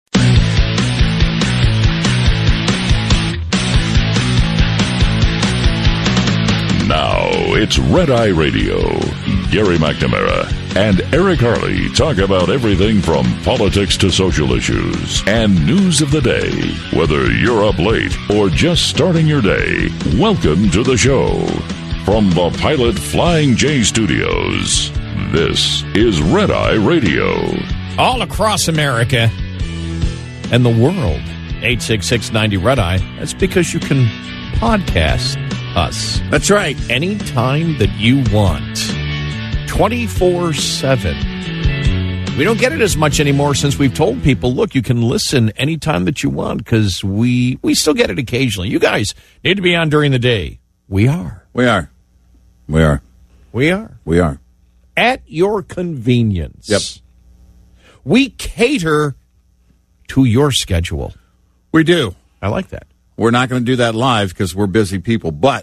Now it's Red Eye Radio. Gary McNamara and Eric Harley talk about everything from politics to social issues and news of the day. Whether you're up late or just starting your day, welcome to the show. From the Pilot Flying J Studios, this is Red Eye Radio. All across America and the world, eight six six, ninety, Red Eye. That's because you can podcast us That's right. anytime that you want, twenty-four seven. We don't get it as much anymore since we've told people, look, you can listen anytime that you want, because we, we still get it occasionally. You guys need to be on during the day. We are. We are. We are. We are. We are. At your convenience. Yep. We cater to your schedule. We do. I like that. We're not going to do that live because we're busy people, but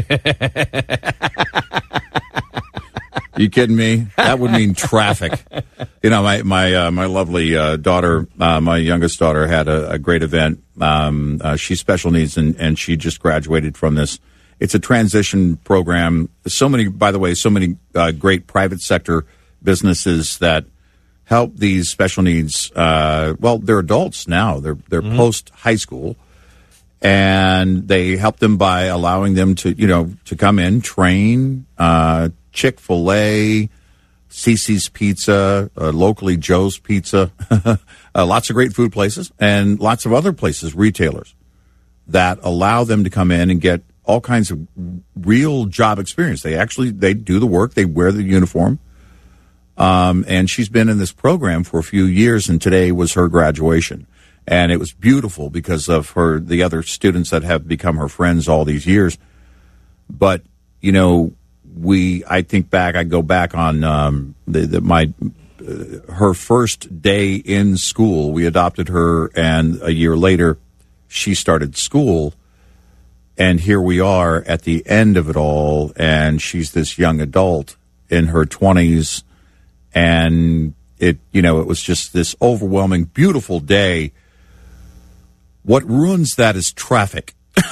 you kidding me? That would mean traffic. You know, my my uh, my lovely uh, daughter, uh, my youngest daughter, had a, a great event. Um, uh, she's special needs, and, and she just graduated from this. It's a transition program. So many, by the way, so many uh, great private sector businesses that help these special needs. Uh, well, they're adults now. They're they're mm-hmm. post high school. And they help them by allowing them to, you know, to come in, train, uh, Chick-fil-A, Cece's Pizza, uh, locally Joe's Pizza, uh, lots of great food places, and lots of other places, retailers, that allow them to come in and get all kinds of real job experience. They actually, they do the work, they wear the uniform. Um, and she's been in this program for a few years, and today was her graduation. And it was beautiful because of her, the other students that have become her friends all these years. But, you know, we, I think back, I go back on um, the, the, my, uh, her first day in school. We adopted her, and a year later, she started school. And here we are at the end of it all, and she's this young adult in her twenties. And it, you know, it was just this overwhelming, beautiful day. What ruins that is traffic.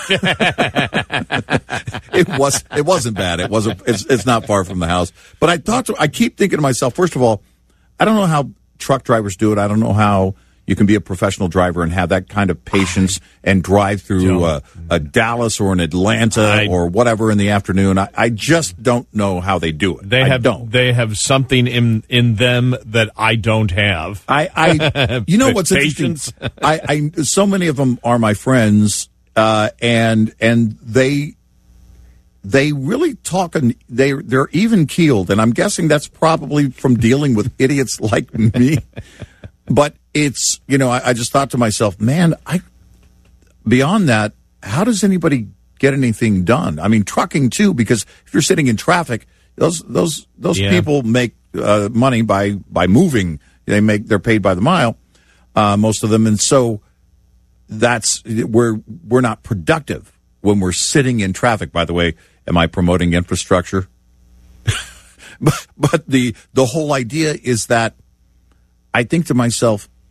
it was. It wasn't bad. It wasn't. It's, it's not far from the house. But I thought. To, I keep thinking to myself. First of all, I don't know how truck drivers do it. I don't know how you can be a professional driver and have that kind of patience and drive through a, a Dallas or an Atlanta I, or whatever in the afternoon. I, I just don't know how they do it. They I have. Don't. They have something in in them that I don't have. I. I you know what's patience? interesting? I, I. So many of them are my friends, uh, and and they. They really talk, and they, they're even keeled, and I'm guessing that's probably from dealing with idiots like me. But it's, you know, I, I just thought to myself, man, I beyond that, how does anybody get anything done? I mean, trucking too, because if you're sitting in traffic, those those those yeah. people make uh, money by by moving. They make they're paid by the mile, uh, most of them, and so that's we're we're not productive when we're sitting in traffic. By the way, am I promoting infrastructure? but, but the the whole idea is that I think to myself,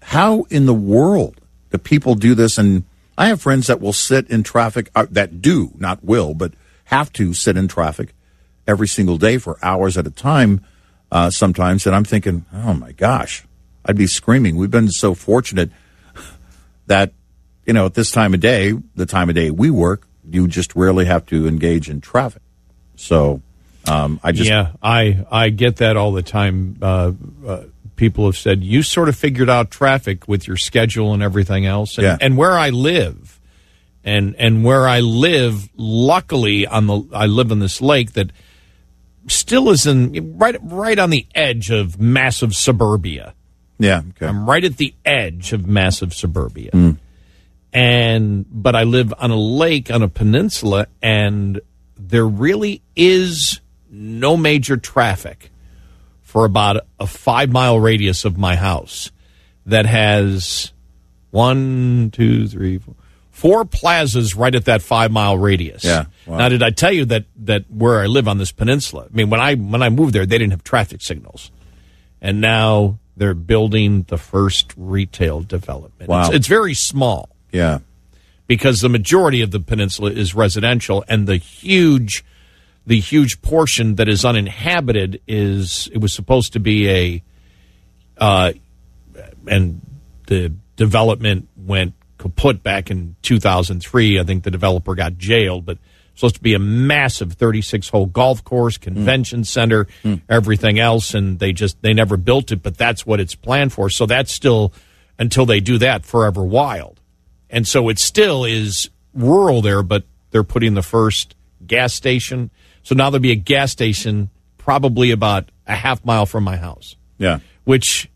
how in the world do people do this? And I have friends that will sit in traffic, uh, that do, not will, but have to sit in traffic every single day for hours at a time uh, sometimes. And I'm thinking, oh, my gosh, I'd be screaming. We've been so fortunate that, you know, at this time of day, the time of day we work, you just rarely have to engage in traffic. So um, I just... Yeah, I, I get that all the time. Uh, uh, people have said, you sort of figured out traffic with your schedule and everything else. And, yeah. and where I live, and and where I live, luckily, on the I live on this lake that still is in right right on the edge of massive suburbia. Yeah, okay. I'm right at the edge of massive suburbia. Mm. And but I live on a lake on a peninsula, and there really is no major traffic for about a five-mile radius of my house that has one, two, three, four, four plazas right at that five-mile radius. Yeah. Wow. Now, did I tell you that that where I live on this peninsula? I mean, when I when I moved there, they didn't have traffic signals, and now they're building the first retail development. Wow. It's, it's very small. Yeah. Because the majority of the peninsula is residential, and the huge, the huge portion that is uninhabited is it was supposed to be a, uh, and the development went kaput back in two thousand three. I think the developer got jailed, but it's supposed to be a massive thirty-six hole golf course, convention mm. center, mm. everything else, and they just they never built it. But that's what it's planned for. So that's still, until they do that, forever wild. And so it still is rural there, but they're putting the first gas station. So now there'll be a gas station probably about a half mile from my house. Yeah. Which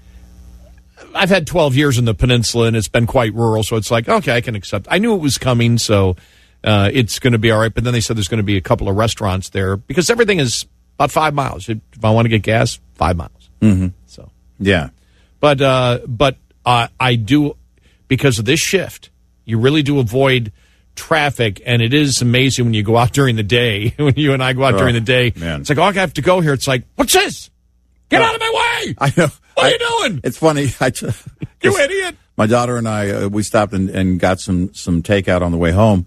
I've had twelve years in the peninsula, and it's been quite rural. So it's like, okay, I can accept. I knew it was coming, so uh, it's going to be all right. But then they said there's going to be a couple of restaurants there because everything is about five miles. If I want to get gas, five miles. Mm-hmm. So yeah. But, uh, but uh, I do... Because of this shift, you really do avoid traffic, and it is amazing when you go out during the day. When you and I go out oh, during the day, man. It's like, oh, I have to go here. It's like, what's this? Get oh, out of my way! I know. What I, are you doing? It's funny. I just, you idiot! My daughter and I, uh, we stopped and, and got some some takeout on the way home,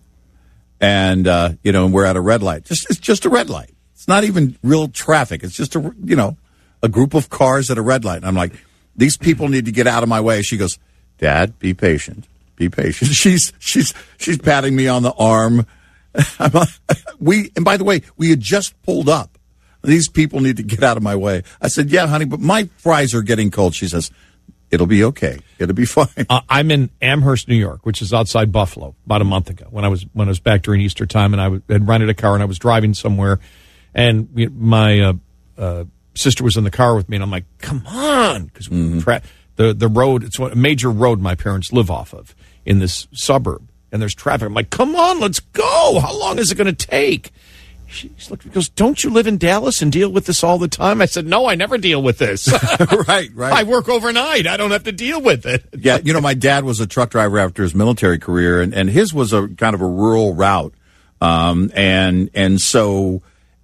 and uh, you know, we're at a red light. Just it's just a red light. It's not even real traffic. It's just a you know a group of cars at a red light. And I'm like, these people need to get out of my way. She goes, Dad, be patient. Be patient. She's she's she's patting me on the arm. I'm like, we and by the way, we had just pulled up. These people need to get out of my way. I said, yeah, honey, but my fries are getting cold. She says, it'll be okay. It'll be fine. Uh, I'm in Amherst, New York, which is outside Buffalo, about a month ago when I was when I was back during Easter time, and I w- had rented a car and I was driving somewhere, and we, my uh, uh, sister was in the car with me, and I'm like, come on, because mm-hmm. tra- the the road, it's a major road my parents live off of in this suburb, and there's traffic. I'm like, come on, let's go. How long is it going to take? She goes, don't you live in Dallas and deal with this all the time? I said, no, I never deal with this. Right, right. I work overnight. I don't have to deal with it. Yeah, you know, my dad was a truck driver after his military career, and, and his was a kind of a rural route. Um, and and so,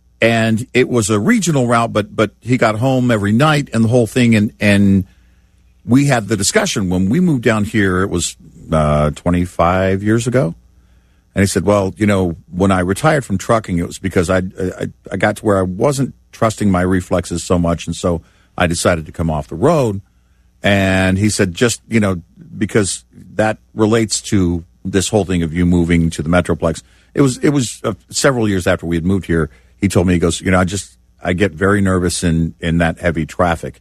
and it was a regional route, but but he got home every night and the whole thing. And, and we had the discussion when we moved down here, it was uh, twenty-five years ago. And he said, well, you know, when I retired from trucking, it was because I, I I got to where I wasn't trusting my reflexes so much. And so I decided to come off the road. And he said, just, you know, because that relates to this whole thing of you moving to the Metroplex. It was it was uh, several years after we had moved here. He told me, he goes, you know, I just I get very nervous in, in that heavy traffic.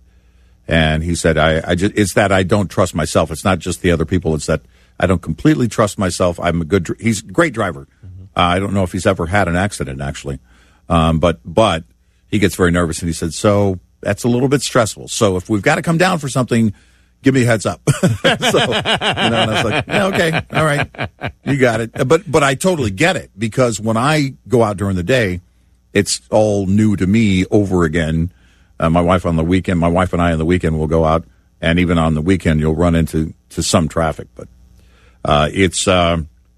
And he said, I, I just it's that I don't trust myself. It's not just the other people. It's that I don't completely trust myself. I'm a good. He's a great driver. Mm-hmm. Uh, I don't know if he's ever had an accident actually, um, but but he gets very nervous. And he said, so that's a little bit stressful. So if we've got to come down for something, give me a heads up. so you know, and I was like, yeah, okay, all right, you got it. But but I totally get it because when I go out during the day, it's all new to me over again. Uh, my wife on the weekend, my wife and I on the weekend will go out, and even on the weekend you'll run into to some traffic, but. Uh, it's. Uh,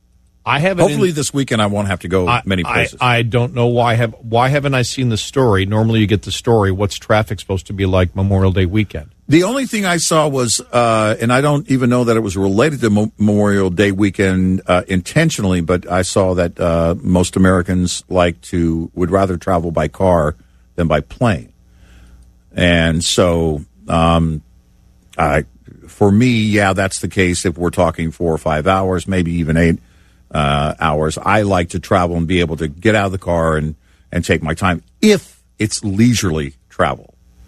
I haven't. Hopefully, in, this weekend I won't have to go I, many places. I, I don't know why have why haven't I seen the story? Normally, you get the story. What's traffic supposed to be like Memorial Day weekend? The only thing I saw was, uh, and I don't even know that it was related to Mo- Memorial Day weekend uh, intentionally, but I saw that uh, most Americans like to would rather travel by car than by plane, and so um, I, for me, yeah, that's the case. If we're talking four or five hours, maybe even eight uh, hours, I like to travel and be able to get out of the car and and take my time if it's leisurely travel.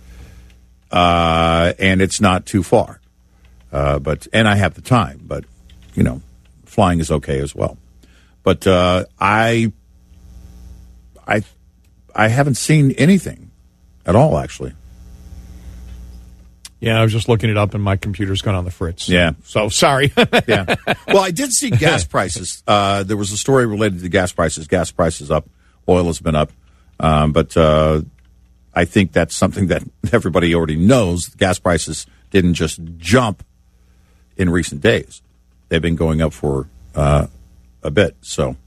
Uh, and it's not too far, uh, but and I have the time. But you know, flying is okay as well. But uh, I, I, I haven't seen anything at all, actually. Yeah, I was just looking it up, and my computer's gone on the fritz. Yeah, so sorry. yeah. Well, I did see gas prices. Uh, there was a story related to gas prices. Gas prices up. Oil has been up, um, but. Uh, I think that's something that everybody already knows. Gas prices didn't just jump in recent days. They've been going up for uh, a bit. So,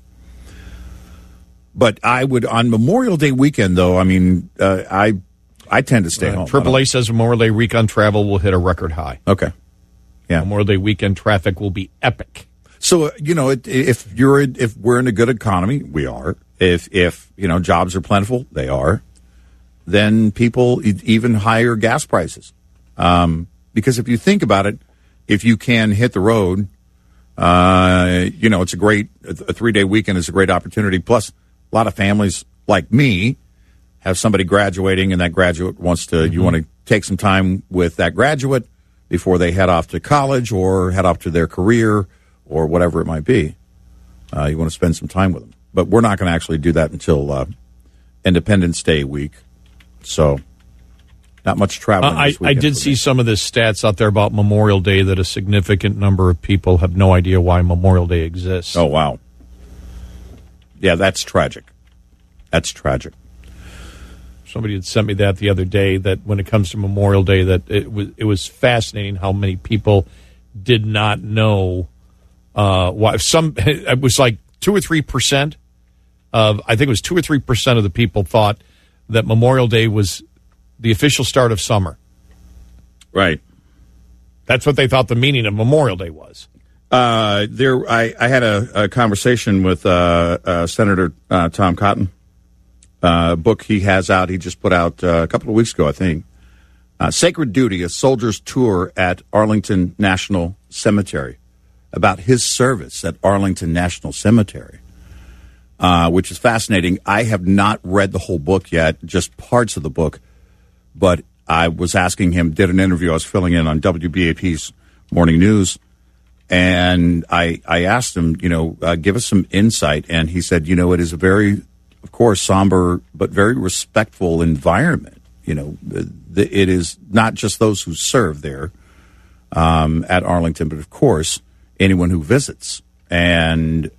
but I would, on Memorial Day weekend, though, I mean, uh, I I tend to stay uh, home. triple A says Memorial Day weekend travel will hit a record high. Okay. Yeah. Memorial Day weekend traffic will be epic. So, if, you know, if you're if we're in a good economy, we are. If, if you know, jobs are plentiful, they are. Then people even higher gas prices. Um, because if you think about it, if you can hit the road, uh, you know, it's a great, a three-day weekend is a great opportunity. Plus, a lot of families like me have somebody graduating, and that graduate wants to, mm-hmm. you want to take some time with that graduate before they head off to college or head off to their career or whatever it might be. Uh, you want to spend some time with them. But we're not going to actually do that until uh, Independence Day week. So, not much traveling. Uh, I, I did see some of the stats out there about Memorial Day that a significant number of people have no idea why Memorial Day exists. Oh, wow. Yeah, that's tragic. That's tragic. Somebody had sent me that the other day, that when it comes to Memorial Day, that it was it was fascinating how many people did not know uh, why. Some it was like two or three percent of I think it was two or three percent of the people thought that Memorial Day was the official start of summer. Right. That's what they thought the meaning of Memorial Day was. Uh, there, I, I had a, a conversation with uh, uh, Senator uh, Tom Cotton. Uh, book he has out, he just put out uh, a couple of weeks ago, I think. Uh, Sacred Duty, a soldier's tour at Arlington National Cemetery, about his service at Arlington National Cemetery. Uh, which is fascinating. I have not read the whole book yet, just parts of the book. But I was asking him, did an interview. I was filling in on W B A P's Morning News. And I, I asked him, you know, uh, give us some insight. And he said, you know, it is a very, of course, somber, but very respectful environment. You know, the, the, it is not just those who serve there um, at Arlington, but, of course, anyone who visits. And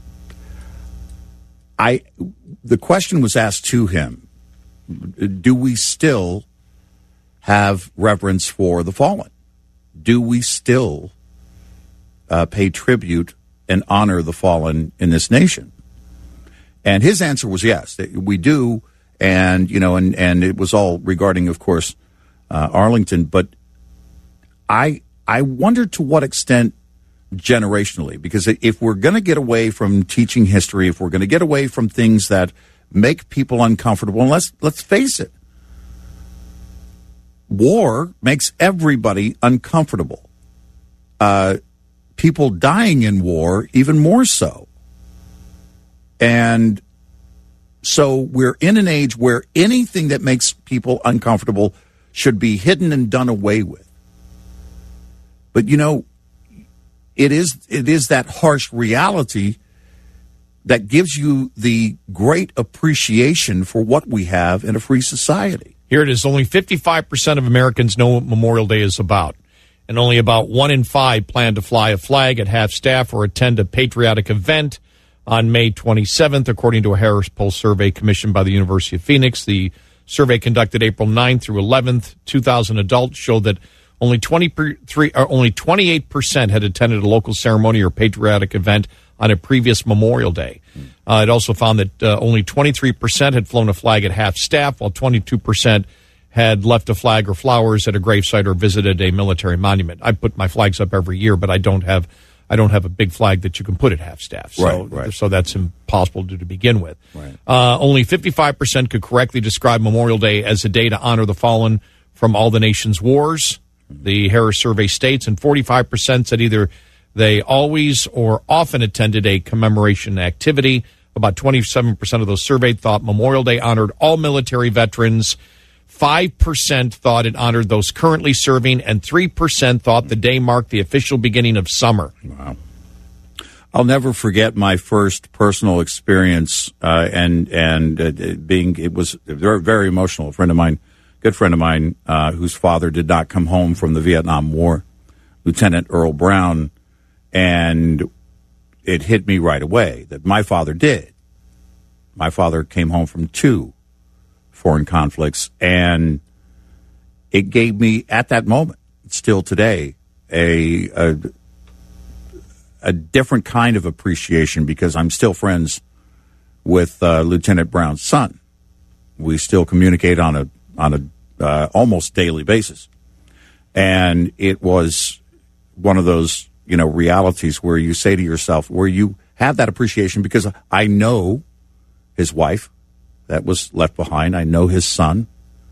I, the question was asked to him, do we still have reverence for the fallen? Do we still uh, pay tribute and honor the fallen in this nation? And his answer was yes, we do. And, you know, and, and it was all regarding, of course, uh, Arlington. But I, I wonder to what extent generationally, because if we're going to get away from teaching history, if we're going to get away from things that make people uncomfortable, and let's let's face it, war makes everybody uncomfortable. Uh, people dying in war, even more so. And so we're in an age where anything that makes people uncomfortable should be hidden and done away with. But, you know, It is it is that harsh reality that gives you the great appreciation for what we have in a free society. Here it is. Only fifty-five percent of Americans know what Memorial Day is about. And only about one in five plan to fly a flag at half-staff or attend a patriotic event on May twenty-seventh, according to a Harris Poll survey commissioned by the University of Phoenix. The survey conducted April ninth through eleventh, two thousand adults, showed that Only twenty-three, or only twenty-eight percent had attended a local ceremony or patriotic event on a previous Memorial Day. Uh, it also found that uh, only twenty-three percent had flown a flag at half staff, while twenty-two percent had left a flag or flowers at a gravesite or visited a military monument. I put my flags up every year, but I don't have I don't have a big flag that you can put at half-staff. So, right, right. so that's impossible to, to begin with. Right. Uh, only fifty-five percent could correctly describe Memorial Day as a day to honor the fallen from all the nation's wars, the Harris Survey states, and forty-five percent said either they always or often attended a commemoration activity. About twenty-seven percent of those surveyed thought Memorial Day honored all military veterans. five percent thought it honored those currently serving, and three percent thought the day marked the official beginning of summer. Wow. I'll never forget my first personal experience, uh, and and uh, being it was very, very emotional. A friend of mine, good friend of mine, uh, whose father did not come home from the Vietnam War, Lieutenant Earl Brown, and it hit me right away that my father did. My father came home from two foreign conflicts, and it gave me, at that moment, still today, a, a a different kind of appreciation, because I'm still friends with uh, Lieutenant Brown's son. We still communicate on a on a uh, almost daily basis, and it was one of those, you know, realities where you say to yourself, where you have that appreciation, because I know his wife that was left behind. I know his son.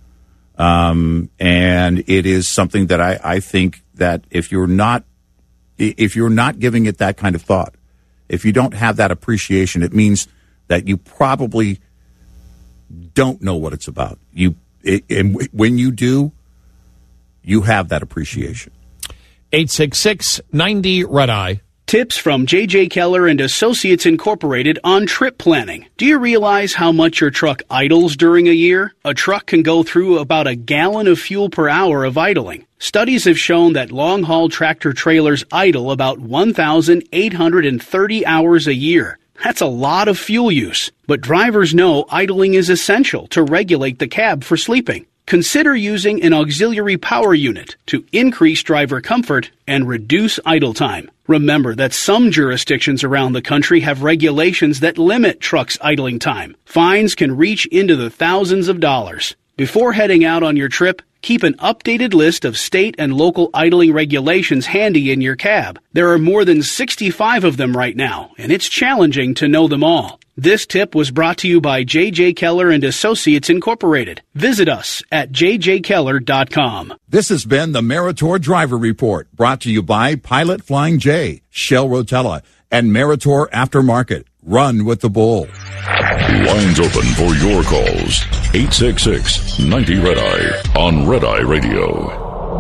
Um, and it is something that I, I think that if you're not, if you're not giving it that kind of thought, if you don't have that appreciation, it means that you probably don't know what it's about. You, it, and when you do, you have that appreciation. eight six six, ninety, red eye. Tips from J J. Keller and Associates Incorporated on trip planning. Do you realize how much your truck idles during a year? A truck can go through about a gallon of fuel per hour of idling. Studies have shown that long-haul tractor trailers idle about one thousand eight hundred thirty hours a year. That's a lot of fuel use. But drivers know idling is essential to regulate the cab for sleeping. Consider using an auxiliary power unit to increase driver comfort and reduce idle time. Remember that some jurisdictions around the country have regulations that limit trucks' idling time. Fines can reach into the thousands of dollars. Before heading out on your trip, keep an updated list of state and local idling regulations handy in your cab. There are more than sixty-five of them right now, and it's challenging to know them all. This tip was brought to you by J J. Keller and Associates Incorporated. Visit us at j j keller dot com. This has been the Meritor Driver Report, brought to you by Pilot Flying J, Shell Rotella, and Meritor Aftermarket. Run with the bull. Lines open for your calls. eight six six, ninety, red eye on Red Eye Radio.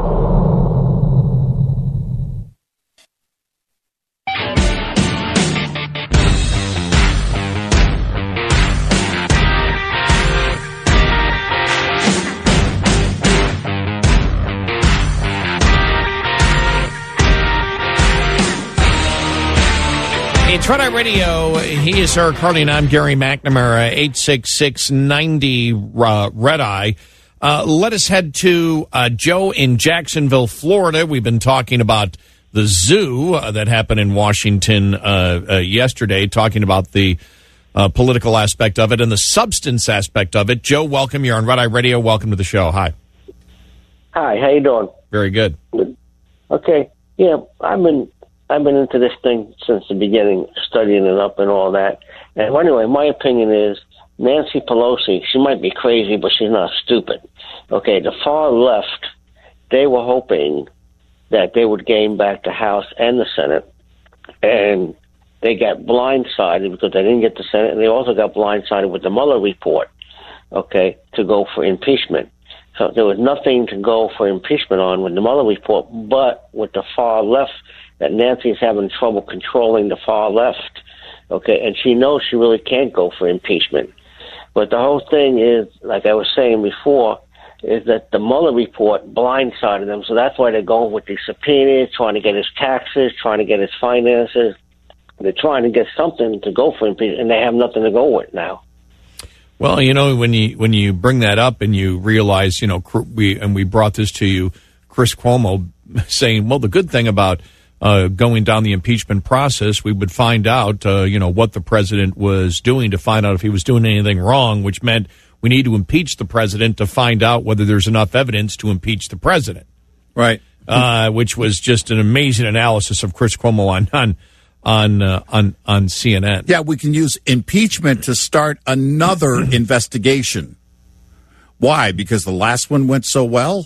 It's Red Eye Radio. He is Eric Harley, and I'm Gary McNamara. eight six six, ninety, uh, red eye. Uh, let us head to uh, Joe in Jacksonville, Florida. We've been talking about the zoo uh, that happened in Washington uh, uh, yesterday, talking about the uh, political aspect of it and the substance aspect of it. Joe, welcome. You're on Red Eye Radio. Welcome to the show. Hi. Hi. How you doing? Very good. Good. Okay. Yeah, I've been I've been into this thing since the beginning, studying it up and all that. And anyway, my opinion is Nancy Pelosi, she might be crazy, but she's not stupid. Okay, the far left, they were hoping that they would gain back the House and the Senate. And they got blindsided because they didn't get the Senate, and they also got blindsided with the Mueller report, okay, to go for impeachment. So there was nothing to go for impeachment on with the Mueller report, but with the far left, that Nancy's having trouble controlling the far left, okay, and she knows she really can't go for impeachment. But the whole thing is, like I was saying before, is that the Mueller report blindsided them, so that's why they're going with these subpoenas, trying to get his taxes, trying to get his finances. They're trying to get something to go for impeachment, and they have nothing to go with now. Well, you know, when you when you bring that up and you realize, you know, we and we brought this to you, Chris Cuomo saying, well, the good thing about uh, going down the impeachment process, we would find out, uh, you know, what the president was doing to find out if he was doing anything wrong, which meant we need to impeach the president to find out whether there's enough evidence to impeach the president. Right. Uh, which was just an amazing analysis of Chris Cuomo on on on uh, on, on C N N. Yeah, we can use impeachment to start another investigation. Why? Because the last one went so well?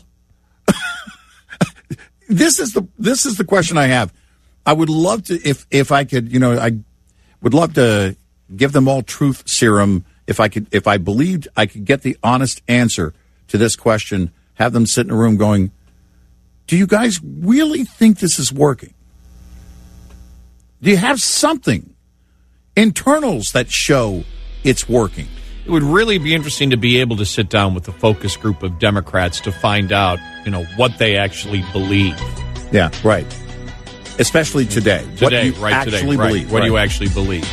This is the this is the question I have. I would love to if if I could, you know, I would love to give them all truth serum if I could if I believed I could get the honest answer to this question, have them sit in a room going, do you guys really think this is working? Do you have something, internals that show it's working? It would really be interesting to be able to sit down with a focus group of Democrats to find out, you know, what they actually believe. Yeah, right. Especially today. Today, what do you right actually today, right. believe? What right. do you actually believe?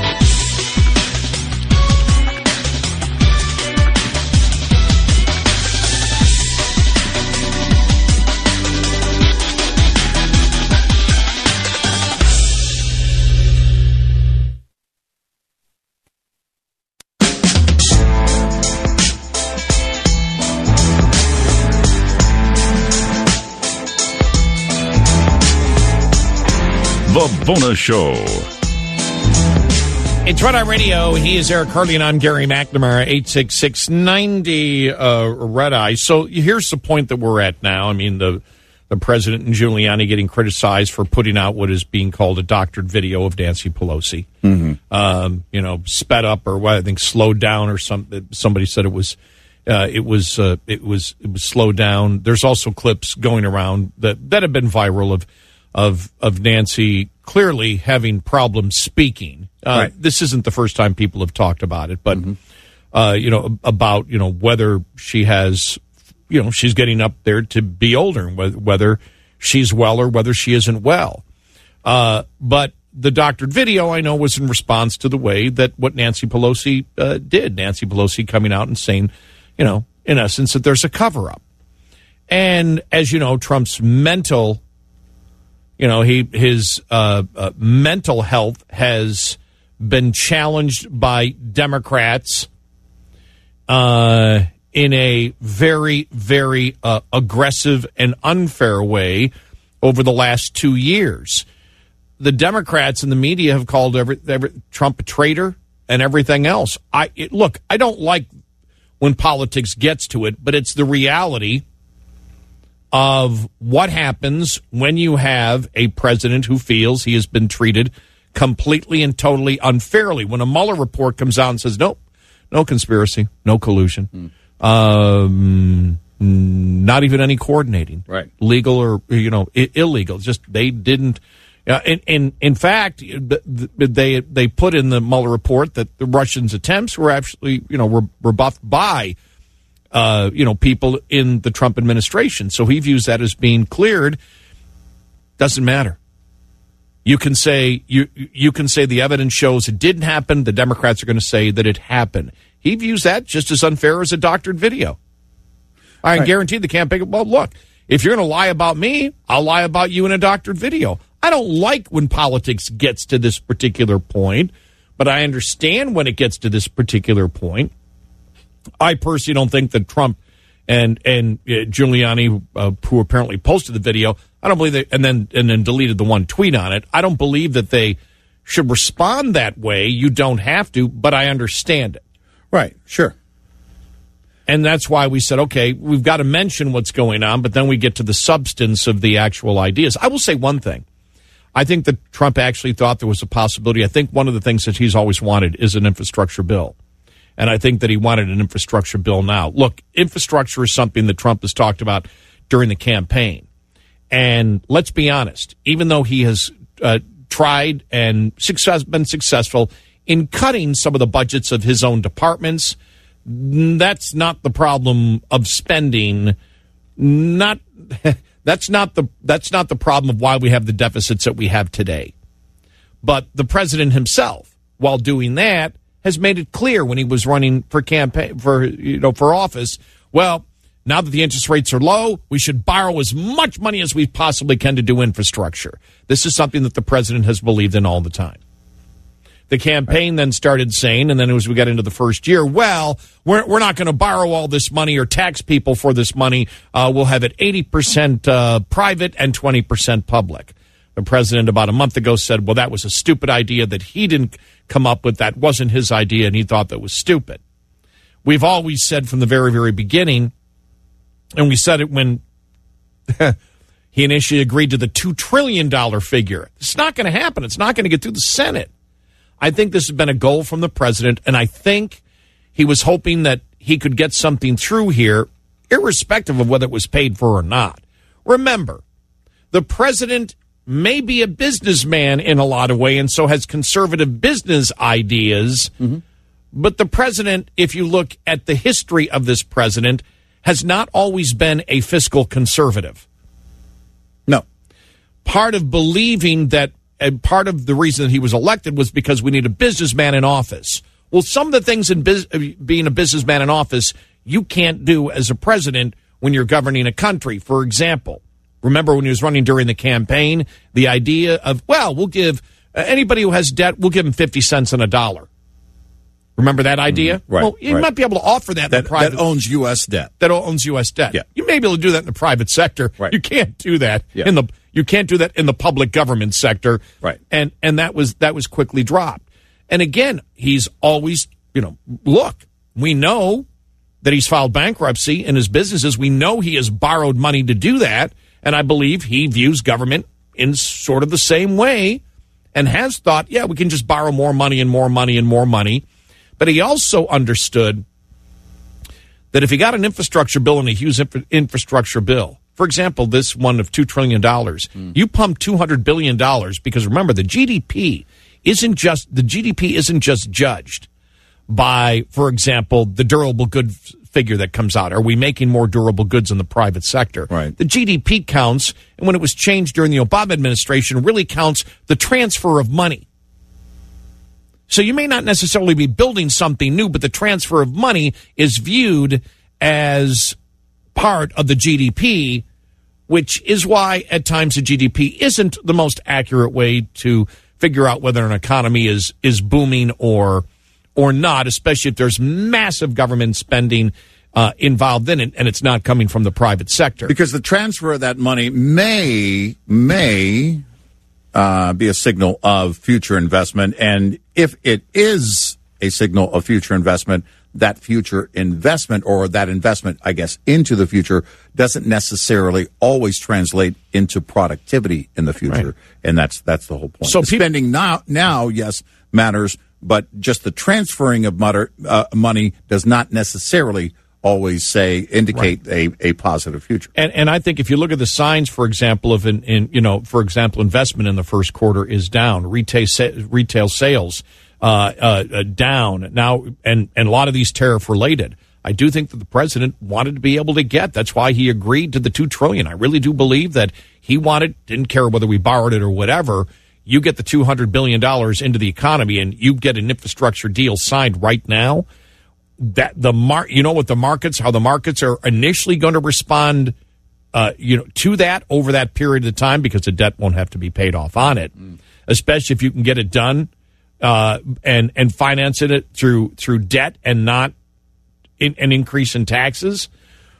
The Bonus Show. It's Red Eye Radio. He is Eric Harley, and I'm Gary McNamara, eight six six, ninety uh, Red Eye. So here's the point that we're at now. I mean, the, the president and Giuliani getting criticized for putting out what is being called a doctored video of Nancy Pelosi. Mm-hmm. Um, you know, sped up or what, I think slowed down or something. Somebody said it was uh, it was uh, it was it was slowed down. There's also clips going around that, that have been viral of of of Nancy clearly having problems speaking. Uh, right. This isn't the first time people have talked about it, but mm-hmm. uh, you know, about you know whether she has, you know, she's getting up there to be older, and whether, whether she's well or whether she isn't well. Uh, but the doctored video, I know, was in response to the way that what Nancy Pelosi uh, did. Nancy Pelosi coming out and saying, you know, in essence, that there's a cover up. And as you know, Trump's mental You know, he his uh, uh, mental health has been challenged by Democrats uh, in a very, very uh, aggressive and unfair way over the last two years. The Democrats and the media have called every, every Trump a traitor and everything else. I it, look, I don't like when politics gets to it, but it's the reality of what happens when you have a president who feels he has been treated completely and totally unfairly. When a Mueller report comes out and says, nope, no conspiracy, no collusion, mm. um, not even any coordinating, right? Legal or, you know, I- illegal. Just they didn't. Uh, in, in, in fact, they they put in the Mueller report that the Russians' attempts were actually, you know, were rebuffed by Uh, you know, people in the Trump administration. So he views that as being cleared. Doesn't matter. You can say you you can say the evidence shows it didn't happen. The Democrats are going to say that it happened. He views that just as unfair as a doctored video. I right. guarantee the campaign. Well, look, if you're going to lie about me, I'll lie about you in a doctored video. I don't like when politics gets to this particular point, but I understand when it gets to this particular point. I personally don't think that Trump and and uh, Giuliani, uh, who apparently posted the video, I don't believe that, and then and then deleted the one tweet on it. I don't believe that they should respond that way. You don't have to, but I understand it. Right, sure. And that's why we said, okay, we've got to mention what's going on, but then we get to the substance of the actual ideas. I will say one thing. I think that Trump actually thought there was a possibility. I think one of the things that he's always wanted is an infrastructure bill. And I think that he wanted an infrastructure bill now. Look, infrastructure is something that Trump has talked about during the campaign. And let's be honest, even though he has uh, tried and success, been successful in cutting some of the budgets of his own departments, that's not the problem of spending. Not that's not the that's not the problem of why we have the deficits that we have today. But the president himself, while doing that, has made it clear when he was running for campaign for you know for office. Well, now that the interest rates are low, we should borrow as much money as we possibly can to do infrastructure. This is something that the president has believed in all the time. The campaign then started saying, and then as we got into the first year, well, we're, we're not going to borrow all this money or tax people for this money. Uh, we'll have it eighty percent uh, private and twenty percent public. The president about a month ago said, well, that was a stupid idea that he didn't come up with. That wasn't his idea, and he thought that was stupid. We've always said from the very, very beginning, and we said it when he initially agreed to the two trillion dollars figure. It's not going to happen. It's not going to get through the Senate. I think this has been a goal from the president, and I think he was hoping that he could get something through here, irrespective of whether it was paid for or not. Remember, the president may be a businessman in a lot of ways and so has conservative business ideas, mm-hmm. but the president, if you look at the history of this president, has not always been a fiscal conservative. No. Part of believing that And part of the reason that he was elected was because we need a businessman in office. Well, some of the things in biz- being a businessman in office you can't do as a president when you're governing a country. For example, remember when he was running during the campaign, the idea of, well, we'll give uh, anybody who has debt, we'll give them fifty cents on a dollar. Remember that idea? Mm-hmm. Right. Well, you right. might be able to offer that, that in the private. That owns U S debt. That owns U S debt. Yeah. You may be able to do that in the private sector. Right. You can't do that yeah. in the you can't do that in the public government sector. Right. And and that was that was quickly dropped. And again, he's always, you know, look, we know that he's filed bankruptcy in his businesses. We know he has borrowed money to do that. And I believe he views government in sort of the same way and has thought, yeah, we can just borrow more money and more money and more money. But he also understood that if he got an infrastructure bill and a huge infra- infrastructure bill, for example, this one of two trillion dollars, mm. you pump two hundred billion dollars because remember, the G D P isn't just the G D P isn't just judged by, for example, the durable goods figure that comes out. Are we making more durable goods in the private sector? Right. The G D P counts, and when it was changed during the Obama administration, really counts the transfer of money. So you may not necessarily be building something new, but the transfer of money is viewed as part of the G D P, which is why at times the G D P isn't the most accurate way to figure out whether an economy is is booming or or not, especially if there's massive government spending uh, involved in it and it's not coming from the private sector. Because the transfer of that money may may uh, be a signal of future investment, and if it is a signal of future investment, that future investment or that investment, I guess, into the future doesn't necessarily always translate into productivity in the future. Right. And that's that's the whole point. So the people, spending now, now, yes, matters, but just the transferring of mutter, uh, money does not necessarily always say indicate right. a, a positive future. And and I think if you look at the signs, for example, of in, in you know, for example, investment in the first quarter is down. Retail sa- retail sales uh, uh, down now, and and a lot of these tariff related. I do think that the president wanted to be able to get. That's why he agreed to the two trillion dollars. I really do believe that he wanted, didn't care whether we borrowed it or whatever. You get the two hundred billion dollars into the economy, and you get an infrastructure deal signed right now. That the mar, you know what the markets, how the markets are initially going to respond, uh, you know, to that over that period of time, because the debt won't have to be paid off on it, mm. especially if you can get it done uh, and and finance it through through debt and not in, an increase in taxes.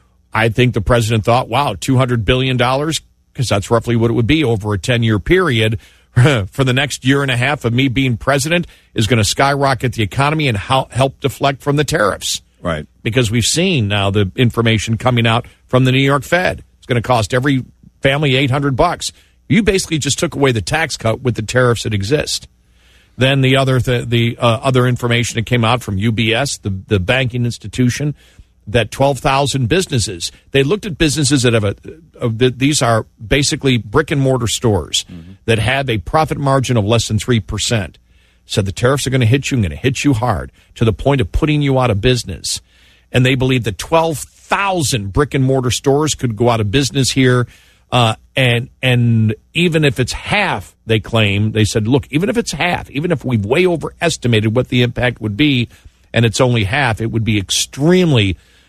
I think the president thought, wow, two hundred billion dollars, because that's roughly what it would be over a ten-year period for the next year and a half of me being president, is going to skyrocket the economy and help deflect from the tariffs. Right. Because we've seen now the information coming out from the New York Fed. It's going to cost every family eight hundred bucks. You basically just took away the tax cut with the tariffs that exist. Then the other th- the uh, other information that came out from U B S, the, the banking institution, that twelve thousand businesses, they looked at businesses that have a, uh, these are basically brick and mortar stores mm-hmm. that have a profit margin of less than three percent. Said the tariffs are going to hit you and going to hit you hard to the point of putting you out of business. And they believe that twelve thousand brick and mortar stores could go out of business here. Uh, and, and even if it's half, they claim, they said, look, even if it's half, even if we've way overestimated what the impact would be, and it's only half, it would be extremely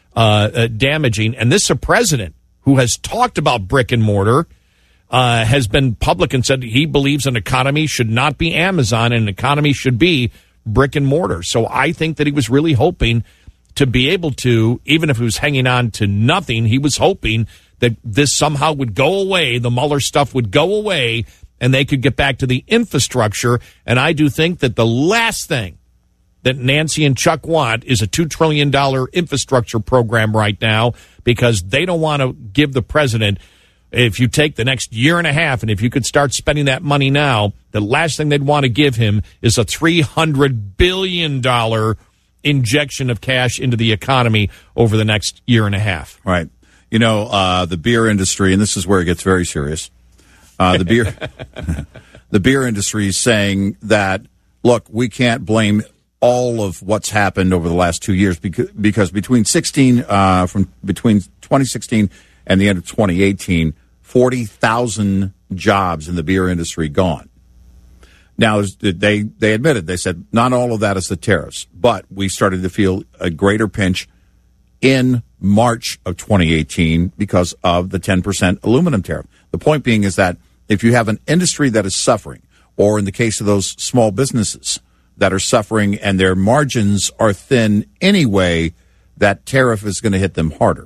uh, uh, damaging. And this is a president who has talked about brick and mortar, uh, has been public and said he believes an economy should not be Amazon and an economy should be brick and mortar. So I think that he was really hoping to be able to, even if he was hanging on to nothing, he was hoping that this somehow would go away, the Mueller stuff would go away, and they could get back to the infrastructure. And I do think that the last thing that Nancy and Chuck want is a two trillion dollars infrastructure program right now, because they don't want to give the president, if you take the next year and a half, and if you could start spending that money now, the last thing they'd want to give him is a three hundred billion dollars injection of cash into the economy over the next year and a half. Right. You know, uh, the beer industry, and this is where it gets very serious. Uh, the beer, the beer industry is saying that, look, we can't blame all of what's happened over the last two years because, because between sixteen, uh, from between twenty sixteen and the end of twenty eighteen, forty thousand jobs in the beer industry gone. Now, they, they admitted, they said, not all of that is the tariffs, but we started to feel a greater pinch in March of twenty eighteen because of the ten percent aluminum tariff. The point being is that if you have an industry that is suffering, or in the case of those small businesses that are suffering and their margins are thin anyway, that tariff is going to hit them harder.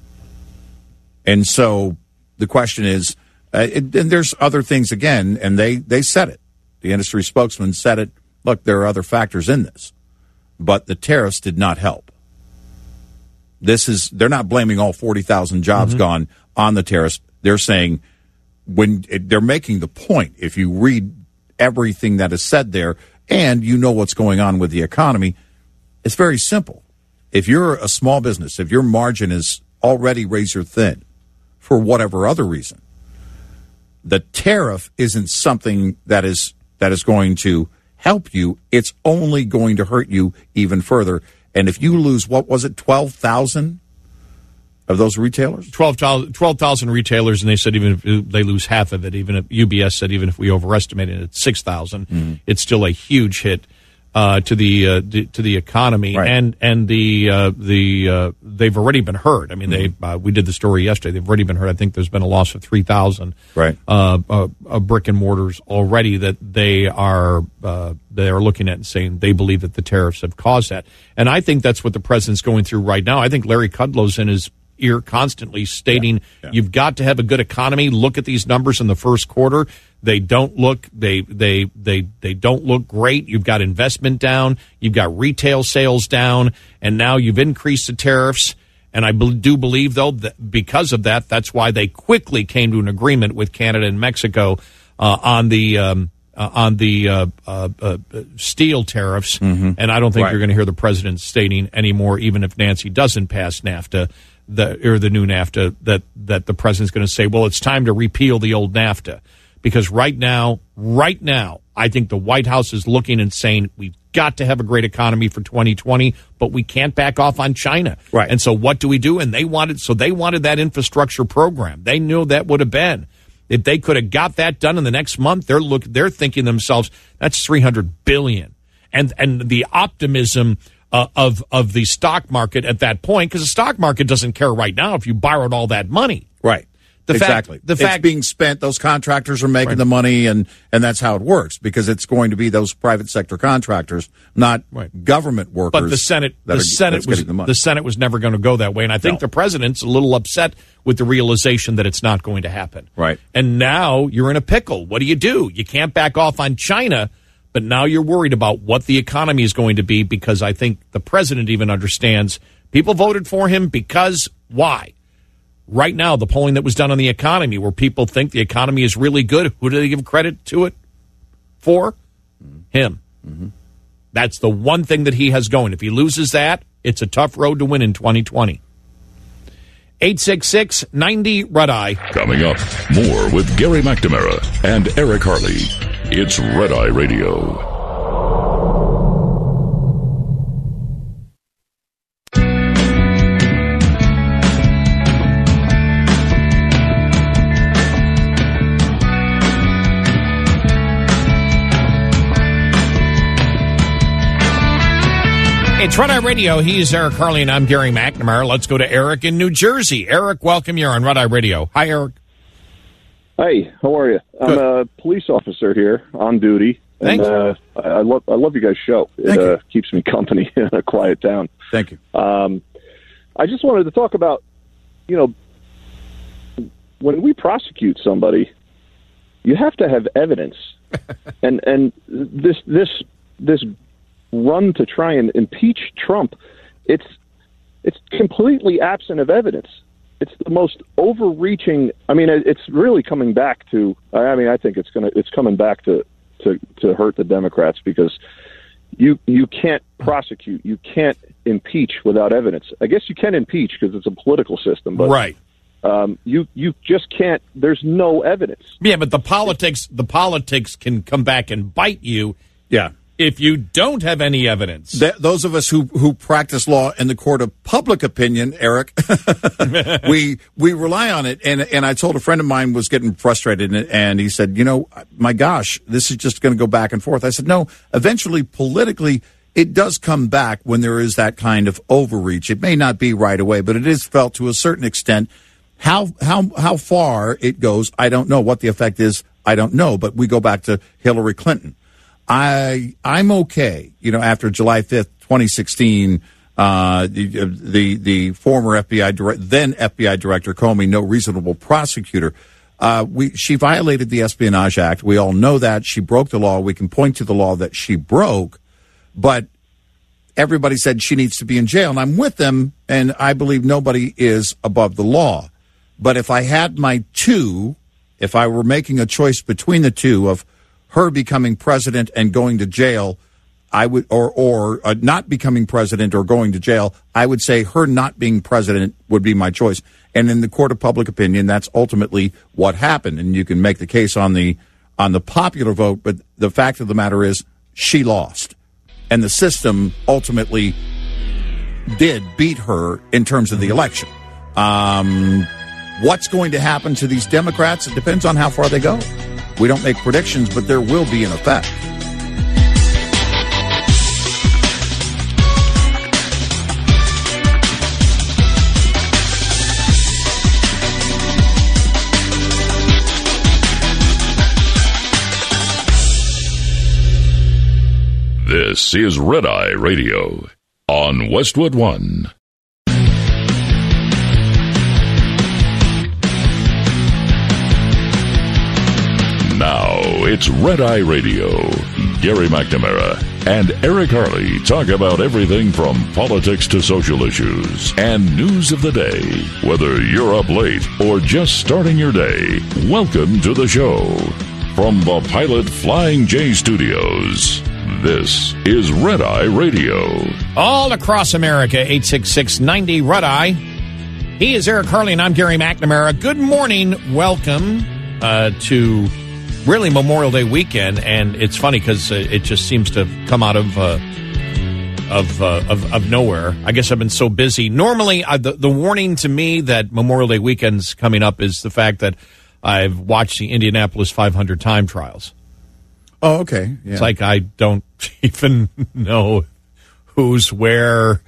And so the question is, uh, it, and there's other things again, and they, they said it. The industry spokesman said it. Look, there are other factors in this, but the tariffs did not help. This is, they're not blaming all forty thousand jobs mm-hmm. gone on the tariffs. They're saying, when it, they're making the point, if you read everything that is said there and you know what's going on with the economy, it's very simple. If you're a small business, if your margin is already razor thin for whatever other reason, the tariff isn't something that is that is going to help you. It's only going to hurt you even further. And if you lose, what was it, twelve thousand of those retailers? twelve thousand retailers, and they said even if they lose half of it, even if U B S said even if we overestimate it at six thousand, mm-hmm. it's still a huge hit uh, to the uh, d- to the economy. Right. And and the uh, the uh, they've already been hurt. I mean, mm-hmm. they uh, we did the story yesterday. They've already been hurt. I think there's been a loss of three thousand right. uh, uh, uh, brick and mortars already that they are uh, they are looking at and saying they believe that the tariffs have caused that. And I think that's what the president's going through right now. I think Larry Kudlow's in his ear constantly stating yeah, yeah. you've got to have a good economy. Look at these numbers in the first quarter. They don't look they they they they don't look great. You've got investment down, you've got retail sales down, and now you've increased the tariffs. And I be- do believe, though, that because of that, that's why they quickly came to an agreement with Canada and Mexico uh, on the um, uh, on the uh, uh, uh, steel tariffs. Mm-hmm. And I don't think right. you're going to hear the president stating anymore, even if Nancy doesn't pass NAFTA. The, or the new NAFTA, that, that the president's going to say, well, it's time to repeal the old NAFTA. Because right now, right now, I think the White House is looking and saying, we've got to have a great economy for twenty twenty, but we can't back off on China. Right. And so what do we do? And they wanted, so they wanted that infrastructure program. They knew that would have been. If they could have got that done in the next month, they're look, they're thinking to themselves, that's three hundred billion dollars. And, and the optimism Uh, of of the stock market at that point, because the stock market doesn't care right now if you borrowed all that money. Right. The exactly. Fact, the it's fact being spent. Those contractors are making right. the money, and, and that's how it works, because it's going to be those private sector contractors, not right. government workers. But the Senate, the are, Senate was the, the Senate was never going to go that way, and I think no. the president's a little upset with the realization that it's not going to happen. Right. And now you're in a pickle. What do you do? You can't back off on China. But now you're worried about what the economy is going to be, because I think the president even understands people voted for him because why? Right now, the polling that was done on the economy, where people think the economy is really good, who do they give credit to it for? Mm-hmm. Him. Mm-hmm. That's the one thing that he has going. If he loses that, it's a tough road to win in twenty twenty. eight six six, nine zero, Red Eye. Coming up, more with Gary McNamara and Eric Harley. It's Red Eye Radio. It's Red Eye Radio. He's Eric Harley, and I'm Gary McNamara. Let's go to Eric in New Jersey. Eric, welcome. You're on Red Eye Radio. Hi, Eric. Hey, how are you? Good. I'm a police officer here on duty. Thanks. And, uh, I I love I love you guys' show. It Thank you. uh, keeps me company in a quiet town. Thank you. Um, I just wanted to talk about, you know, when we prosecute somebody, you have to have evidence, and and this this this run to try and impeach Trump, it's it's completely absent of evidence. It's the most overreaching. I mean, it's really coming back to. I mean, I think it's gonna it's coming back to to, to hurt the Democrats, because you you can't prosecute, you can't impeach without evidence. I guess you can impeach because it's a political system, but Right. Um, you you just can't. There's no evidence. Yeah, but the politics the politics can come back and bite you. Yeah. If you don't have any evidence. Th- those of us who, who practice law in the court of public opinion, Eric, we we rely on it. And and I told a friend of mine was getting frustrated, and, and he said, you know, my gosh, this is just going to go back and forth. I said, no, eventually politically it does come back when there is that kind of overreach. It may not be right away, but it is felt to a certain extent. How how how far it goes, I don't know. What the effect is, I don't know. But we go back to Hillary Clinton. I I'm okay. You know, after July fifth, twenty sixteen, uh, the, the the former F B I direct, then F B I Director Comey, no reasonable prosecutor. Uh, we she violated the Espionage Act. We all know that. She broke the law. We can point to the law that she broke, but everybody said she needs to be in jail, and I'm with them. And I believe nobody is above the law. But if I had my two, if I were making a choice between the two of her becoming president and going to jail, I would, or or uh, not becoming president or going to jail, I would say her not being president would be my choice. And in the court of public opinion, that's ultimately what happened. And you can make the case on the on the popular vote, but the fact of the matter is she lost, and the system ultimately did beat her in terms of the election. Um, what's going to happen to these Democrats? It depends on how far they go. We don't make predictions, but there will be an effect. This is Red Eye Radio on Westwood One. Now it's Red Eye Radio. Gary McNamara and Eric Harley talk about everything from politics to social issues and news of the day. Whether you're up late or just starting your day, welcome to the show. From the Pilot Flying J Studios, this is Red Eye Radio. All across America, eight six six, ninety, Red Eye. He is Eric Harley, and I'm Gary McNamara. Good morning. Welcome uh, to really Memorial Day weekend, and it's funny because uh, it just seems to come out of uh, of, uh, of of nowhere. I guess I've been so busy. Normally, uh, the, the warning to me that Memorial Day weekend's coming up is the fact that I've watched the Indianapolis five hundred time trials. Oh, okay. Yeah. It's like I don't even know who's where.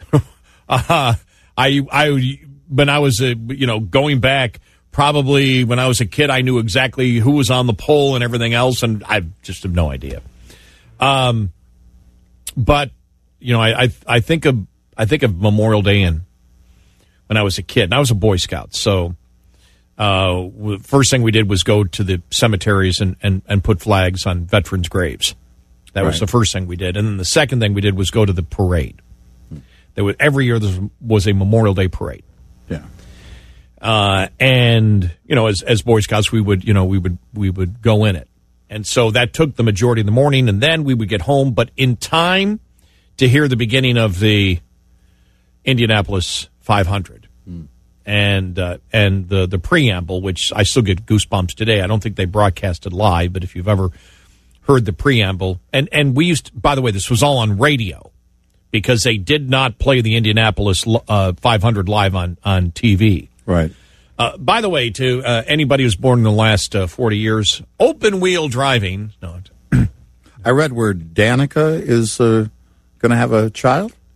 uh, I I when I was uh, you know going back. Probably when I was a kid, I knew exactly who was on the pole and everything else, and I just have no idea. Um, but you know, I, I I think of I think of Memorial Day in when I was a kid, and I was a Boy Scout. So, uh, first thing we did was go to the cemeteries and, and, and put flags on veterans' graves. That was Right. the first thing we did, and then the second thing we did was go to the parade. There was every year there was a Memorial Day parade. Yeah. Uh, and, you know, as, as Boy Scouts, we would, you know, we would, we would go in it. And so that took the majority of the morning, and then we would get home, but in time to hear the beginning of the Indianapolis five hundred. Mm. And, uh, and the, the preamble, which I still get goosebumps today. I don't think they broadcast it live, but if you've ever heard the preamble, and, and we used to, by the way, this was all on radio because they did not play the Indianapolis uh, five hundred live on, on T V. Right. Uh, by the way, to uh, anybody who's born in the last uh, forty years, open wheel driving. No, I read where Danica is uh, going to have a child.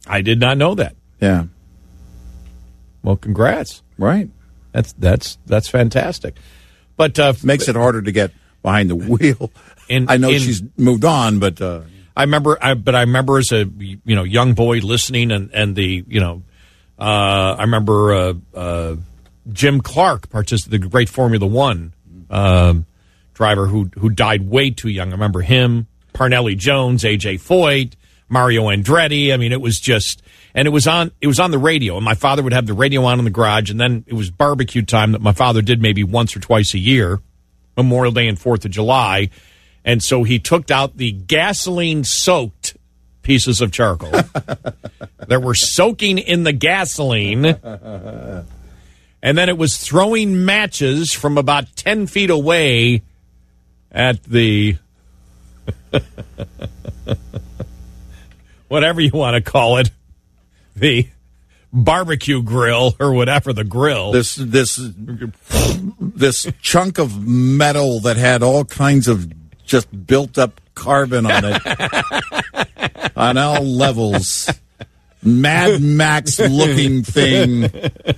I did not know that. Yeah. Well, congrats. Right. That's that's that's fantastic. But uh, makes it harder to get behind the wheel. In, I know in, she's moved on, but uh, I remember. I, but I remember as a you know young boy listening, and and the you know uh, I remember uh, uh, Jim Clark, participated the great Formula One um, driver who who died way too young. I remember him, Parnelli Jones, A J Foyt, Mario Andretti. I mean, it was just. And it was on. It was on the radio, and my father would have the radio on in the garage. And then it was barbecue time that my father did maybe once or twice a year, Memorial Day and Fourth of July. And so he took out the gasoline-soaked pieces of charcoal that were soaking in the gasoline, and then it was throwing matches from about ten feet away at the whatever you want to call it. The barbecue grill or whatever the grill. This this this chunk of metal that had all kinds of just built up carbon on it on all levels. Mad Max looking thing.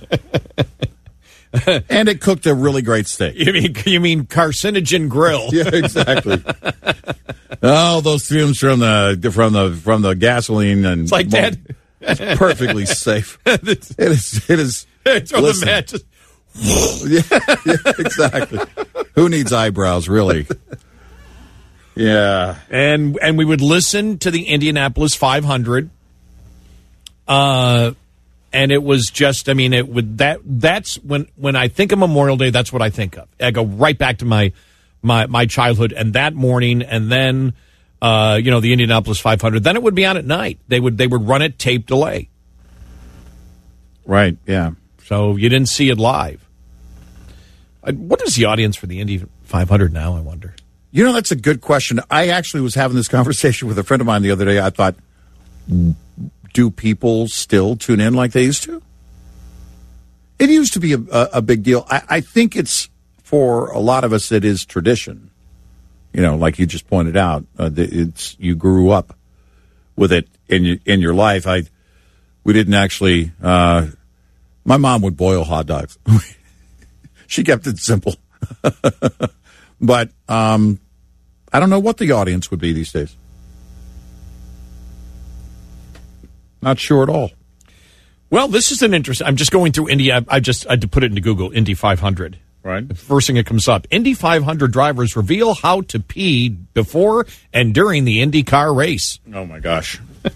And it cooked a really great steak. You mean you mean carcinogen grill? Yeah, exactly. Oh, those fumes from the from the from the gasoline and it's like that. It's perfectly safe. It is. It is. Throw the matches. yeah, yeah, exactly. Who needs eyebrows, really? Yeah. And and we would listen to the Indianapolis five hundred. Uh, and it was just. I mean, it would that. That's when when I think of Memorial Day. That's what I think of. I go right back to my my my childhood and that morning, and then. Uh, you know, the Indianapolis five hundred. Then it would be on at night. They would they would run it tape delay. Right. Yeah. So you didn't see it live. Uh, what is the audience for the Indy five hundred now? I wonder. You know, that's a good question. I actually was having this conversation with a friend of mine the other day. I thought, do people still tune in like they used to? It used to be a, a, a big deal. I, I think it's for a lot of us. It is tradition. You know, like you just pointed out, uh, it's you grew up with it in your, in your life. I we didn't actually. Uh, my mom would boil hot dogs. She kept it simple, but um, I don't know what the audience would be these days. Not sure at all. Well, this is an interesting. I'm just going through Indy. I, I just I had to put it into Google. Indy five hundred. Right. The first thing that comes up. Indy five hundred drivers reveal how to pee before and during the IndyCar race. Oh, my gosh.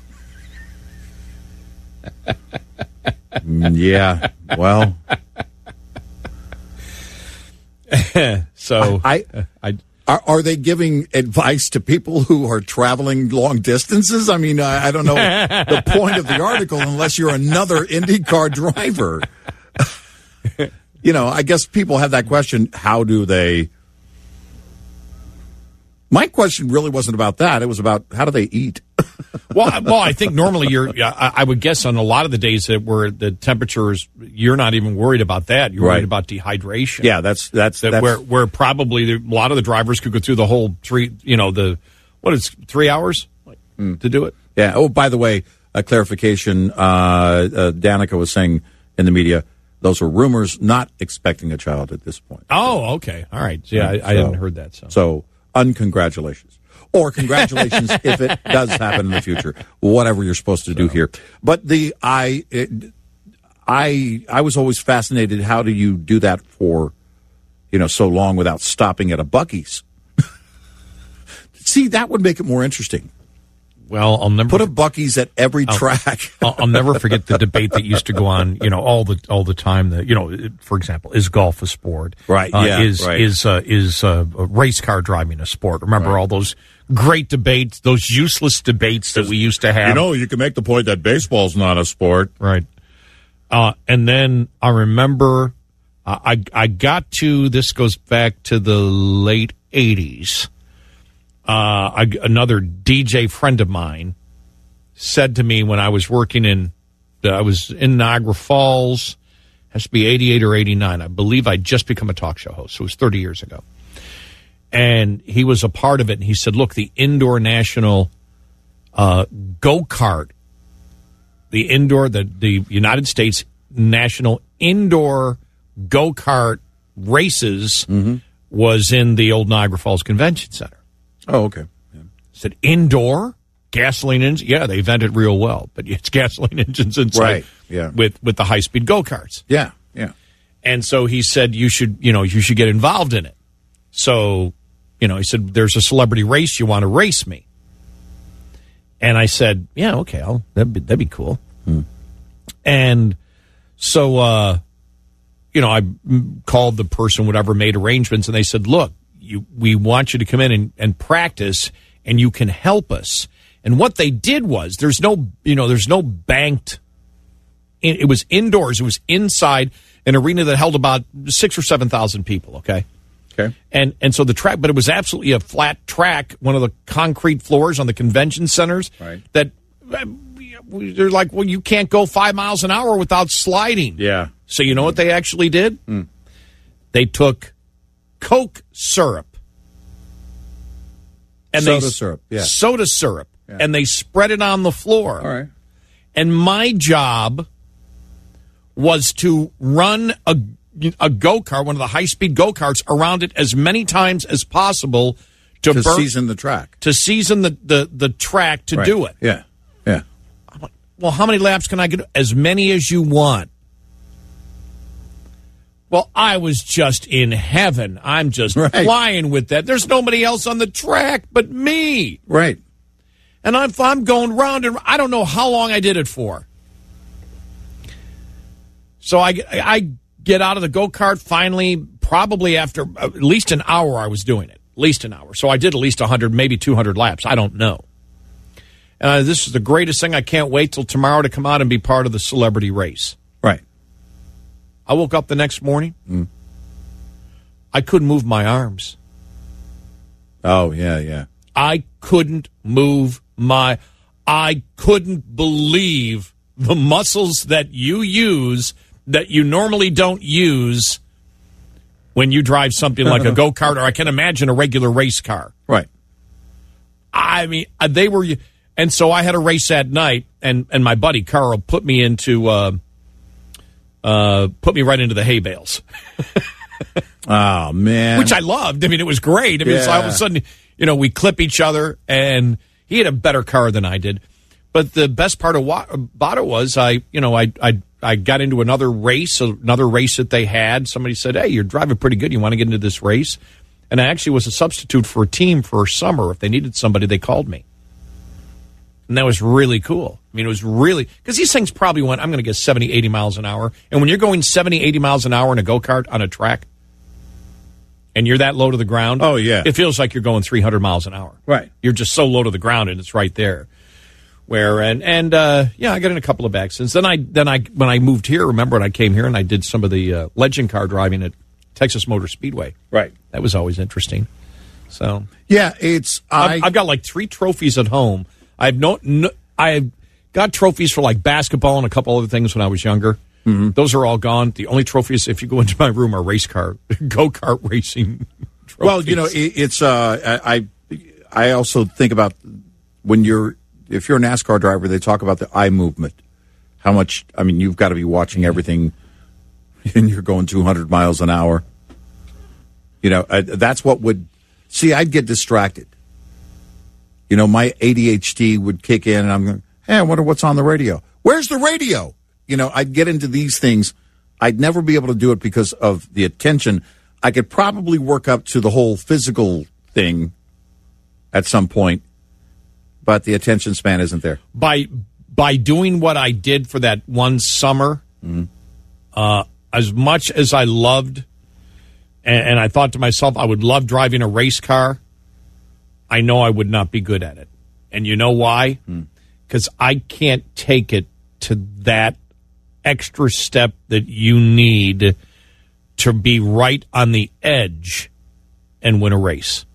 Yeah. Well. so I, I, I are, are they giving advice to people who are traveling long distances? I mean, I, I don't know the point of the article unless you're another IndyCar driver. You know, I guess people have that question, how do they... My question really wasn't about that. It was about how do they eat? well, I, well, I think normally you're, I, I would guess on a lot of the days that where the temperatures, you're not even worried about that. You're right. worried about dehydration. Yeah, that's... that's, that that's where, where probably the, a lot of the drivers could go through the whole three, you know, the, what is three hours mm. to do it? Yeah. Oh, by the way, a clarification, uh, uh, Danica was saying in the media, those were rumors, not expecting a child at this point. Oh, okay. All right. Yeah, I, so, I hadn't heard that. So, so uncongratulations. Or congratulations if it does happen in the future. Whatever you're supposed to so. do here. But the I, it, I, I was always fascinated. How do you do that for, you know, so long without stopping at a Buc-ee's? See, that would make it more interesting. Well, I'll never put a Buc-ee's at every I'll, track. I'll, I'll never forget the debate that used to go on, you know, all the all the time. That you know, for example, is golf a sport? Right. Uh, yeah. Is right. is uh, is uh, race car driving a sport? Remember right. all those great debates, those useless debates that we used to have. You know, you can make the point that baseball's not a sport, right? Uh, and then I remember uh, I I got to this goes back to the late eighties. Uh, I, another D J friend of mine said to me when I was working in, uh, I was in Niagara Falls, has to be eighty-eight or eighty-nine. I believe I'd just become a talk show host. So it was thirty years ago. And he was a part of it. And he said, look, the Indoor National uh, go-kart the indoor, the, the United States National Indoor Go-Kart Races Mm-hmm. was in the old Niagara Falls Convention Center. Oh, okay. Yeah. Said indoor gasoline engines. Yeah, they vented real well, but it's gasoline engines inside Right, yeah. with, with the high-speed go-karts. Yeah, yeah. And so he said, you should, you know, you should get involved in it. So, you know, he said, there's a celebrity race. You want to race me? And I said, yeah, okay, I'll, that'd be, that'd be cool. Hmm. And so, uh, you know, I called the person, whatever, made arrangements, and they said, look, you, we want you to come in and, and practice, and you can help us. And what they did was, there's no, you know, there's no banked, it, it was indoors, it was inside an arena that held about six or seven thousand people, okay? Okay. And and so the track, but it was absolutely a flat track, one of the concrete floors on the convention centers. Right. That uh, they're like, well, you can't go five miles an hour without sliding. Yeah. So you know what they actually did? Mm. They took Coke syrup and Soda they syrup, yeah. soda syrup, Yeah. and they spread it on the floor. All right. And my job was to run a a go-kart, one of the high-speed go-karts, around it as many times as possible to, To burn, season the track. to season the, the, the track to Right. do it. Yeah, yeah. I'm like, well, how many laps can I get? As many as you want. Well, I was just in heaven. I'm just Right. flying with that. There's nobody else on the track but me. Right. And I'm, I'm going round and I don't know how long I did it for. So I, I get out of the go-kart finally, probably after at least an hour I was doing it. At least an hour. So I did at least one hundred, maybe two hundred laps. I don't know. And uh, this is the greatest thing. I can't wait till tomorrow to come out and be part of the celebrity race. Right. I woke up the next morning. Mm. I couldn't move my arms. Oh, yeah, yeah. I couldn't move my... I couldn't believe the muscles that you use that you normally don't use when you drive something like a go-kart, or I can imagine a regular race car. Right. I mean, they were... And so I had a race that night, and, and my buddy Carl put me into... Uh, uh, put me right into the hay bales. Oh, man. Which I loved. I mean, it was great. I mean, it's all of a sudden, you know, we clip each other, and he had a better car than I did. But the best part of wa- about it was, I, you know, I, I, I got into another race, another race that they had. Somebody said, "Hey, you're driving pretty good. You want to get into this race?" And I actually was a substitute for a team for summer. If they needed somebody, they called me. And that was really cool. I mean, it was really, because these things probably went, I'm going to get seventy, eighty miles an hour. And when you're going seventy, eighty miles an hour in a go-kart on a track, and you're that low to the ground, oh, yeah, it feels like you're going three hundred miles an hour. Right. You're just so low to the ground, and it's right there. Where, and, and uh, yeah, I got in a couple of accidents. Then I, then I, when I moved here, remember when I came here and I did some of the uh, legend car driving at Texas Motor Speedway. Right. That was always interesting. So, yeah, it's, I, I've, I've got like three trophies at home. I've no, no I've got trophies for like basketball and a couple other things when I was younger. Mm-hmm. Those are all gone. The only trophies, if you go into my room, are race car, go-kart racing trophies. Well, you know, it, it's, uh, I, I also think about when you're, if you're a NASCAR driver, they talk about the eye movement. How much, I mean, you've got to be watching everything and you're going two hundred miles an hour. You know, uh, that's what would, see, I'd get distracted. You know, my A D H D would kick in, and I'm going, hey, I wonder what's on the radio. Where's the radio? You know, I'd get into these things. I'd never be able to do it because of the attention. I could probably work up to the whole physical thing at some point, but the attention span isn't there. By by doing what I did for that one summer, mm-hmm. uh, as much as I loved, and, and I thought to myself, I would love driving a race car, I know I would not be good at it. And you know why? Because mm. I can't take it to that extra step that you need to be right on the edge and win a race.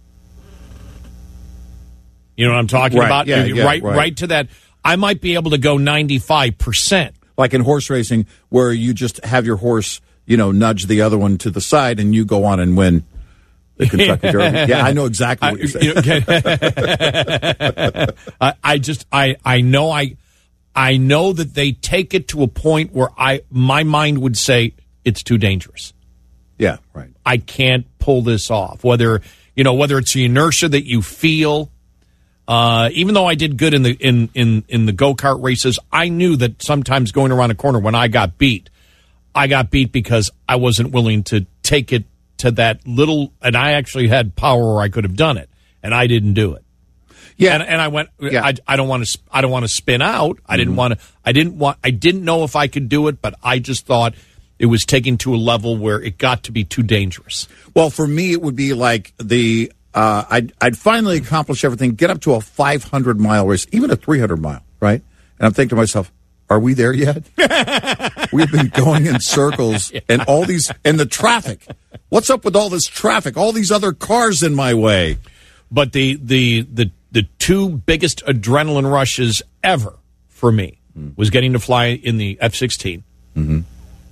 You know what I'm talking right. about? Yeah, yeah, right, right. right to that. I might be able to go ninety-five percent. Like in horse racing, where you just have your horse, you know, nudge the other one to the side and you go on and win the Kentucky Derby. Yeah, I know exactly what you're saying. I, I just, I, I know I, I know that they take it to a point where I my mind would say it's too dangerous. Yeah, right. I can't pull this off. Whether you know whether it's the inertia that you feel. Uh, even though I did good in the in, in, in the go-kart races, I knew that sometimes going around a corner when I got beat, I got beat because I wasn't willing to take it to that little, and I actually had power where I could have done it, and I didn't do it. Yeah, and, and I went. Yeah. I, I don't want to. I don't want to spin out. I mm-hmm. didn't want to. I didn't want. I didn't know if I could do it, but I just thought it was taken to a level where it got to be too dangerous. Well, for me, it would be like the. Uh, I'd, I'd finally accomplish everything, get up to a five hundred mile race, even a three hundred mile, right? And I'm thinking to myself, are we there yet? We've been going in circles and all these, and the traffic. What's up with all this traffic? All these other cars in my way. But the, the, the, the two biggest adrenaline rushes ever for me mm. was getting to fly in the F sixteen, mm-hmm.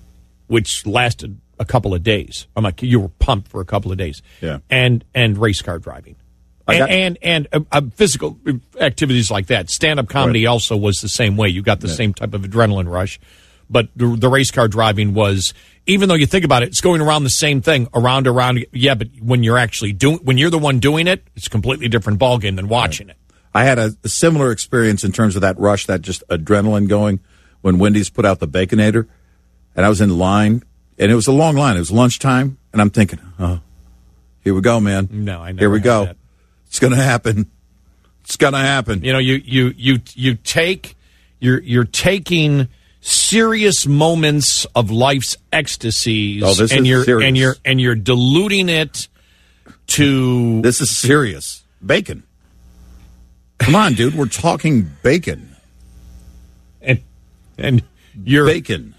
which lasted a couple of days. I'm like, you were pumped for a couple of days. Yeah. And and race car driving. And got, and, and uh, uh, physical activities like that. Stand-up comedy right. also was the same way. You got the yeah. same type of adrenaline rush. But the, the race car driving was, even though you think about it, it's going around the same thing, around, around. Yeah, but when you're actually doing, when you're the one doing it, it's a completely different ballgame than watching right. it. I had a, a similar experience in terms of that rush, that just adrenaline going when Wendy's put out the Baconator. And I was in line. And it was a long line. It was lunchtime, and I'm thinking, oh, here we go, man. No, I never Here we go. That. It's going to happen. It's going to happen. You know, you you you you take you're you're taking serious moments of life's ecstasies, oh, this and is you're serious. and you're and you're diluting it to. This is serious. Bacon. Come on, dude. We're talking bacon. And and you're bacon.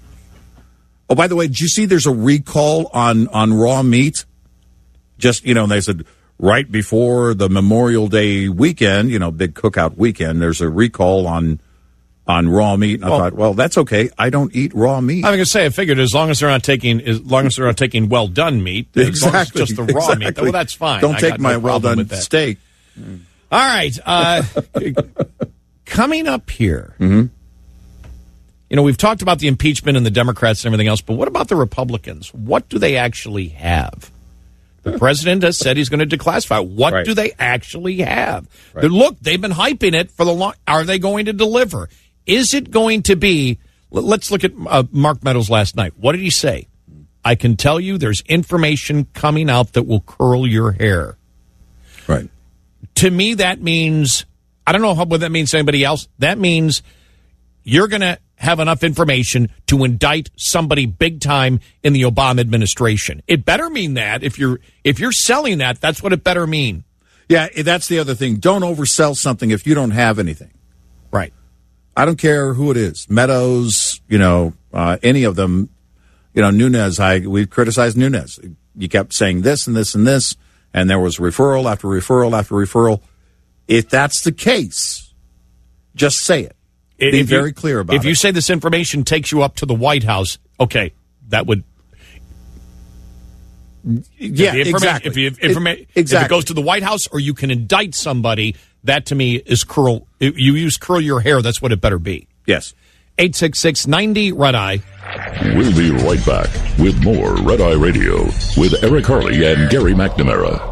Oh, by the way, did you see there's a recall on, on raw meat? Just, you know, they said right before the Memorial Day weekend, you know, big cookout weekend, there's a recall on on raw meat. And I well, thought, well, that's okay. I don't eat raw meat. I was going to say, I figured as long as they're not taking, as long as they're not taking well done meat, exactly, just the raw exactly. meat, well, that's fine. Don't I take my no well done steak. All right, uh, coming up here. Mm-hmm. You know, we've talked about the impeachment and the Democrats and everything else, but what about the Republicans? What do they actually have? The president has said he's going to declassify. What right. do they actually have? Right. Look, they've been hyping it for the long. Are they going to deliver? Is it going to be? Let's look at uh, Mark Meadows last night. What did he say? I can tell you there's information coming out that will curl your hair. Right. To me, that means, I don't know how, what that means to anybody else. That means you're going to have enough information to indict somebody big time in the Obama administration. It better mean that. If you're if you're selling that, that's what it better mean. Yeah, that's the other thing. Don't oversell something if you don't have anything. Right. I don't care who it is. Meadows, you know, uh, any of them. You know, Nunes, I we criticized Nunes. You kept saying this and this and this, and there was referral after referral after referral. If that's the case, just say it. Be if very you, clear about if it. If you say this information takes you up to the White House, okay, that would. Yeah, if exactly. If, you, informa- it, exactly. if it goes to the White House, or you can indict somebody, that to me is curl. You use curl your hair. That's what it better be. Yes. eight six six ninety Red Eye. We'll be right back with more Red Eye Radio with Eric Harley and Gary McNamara.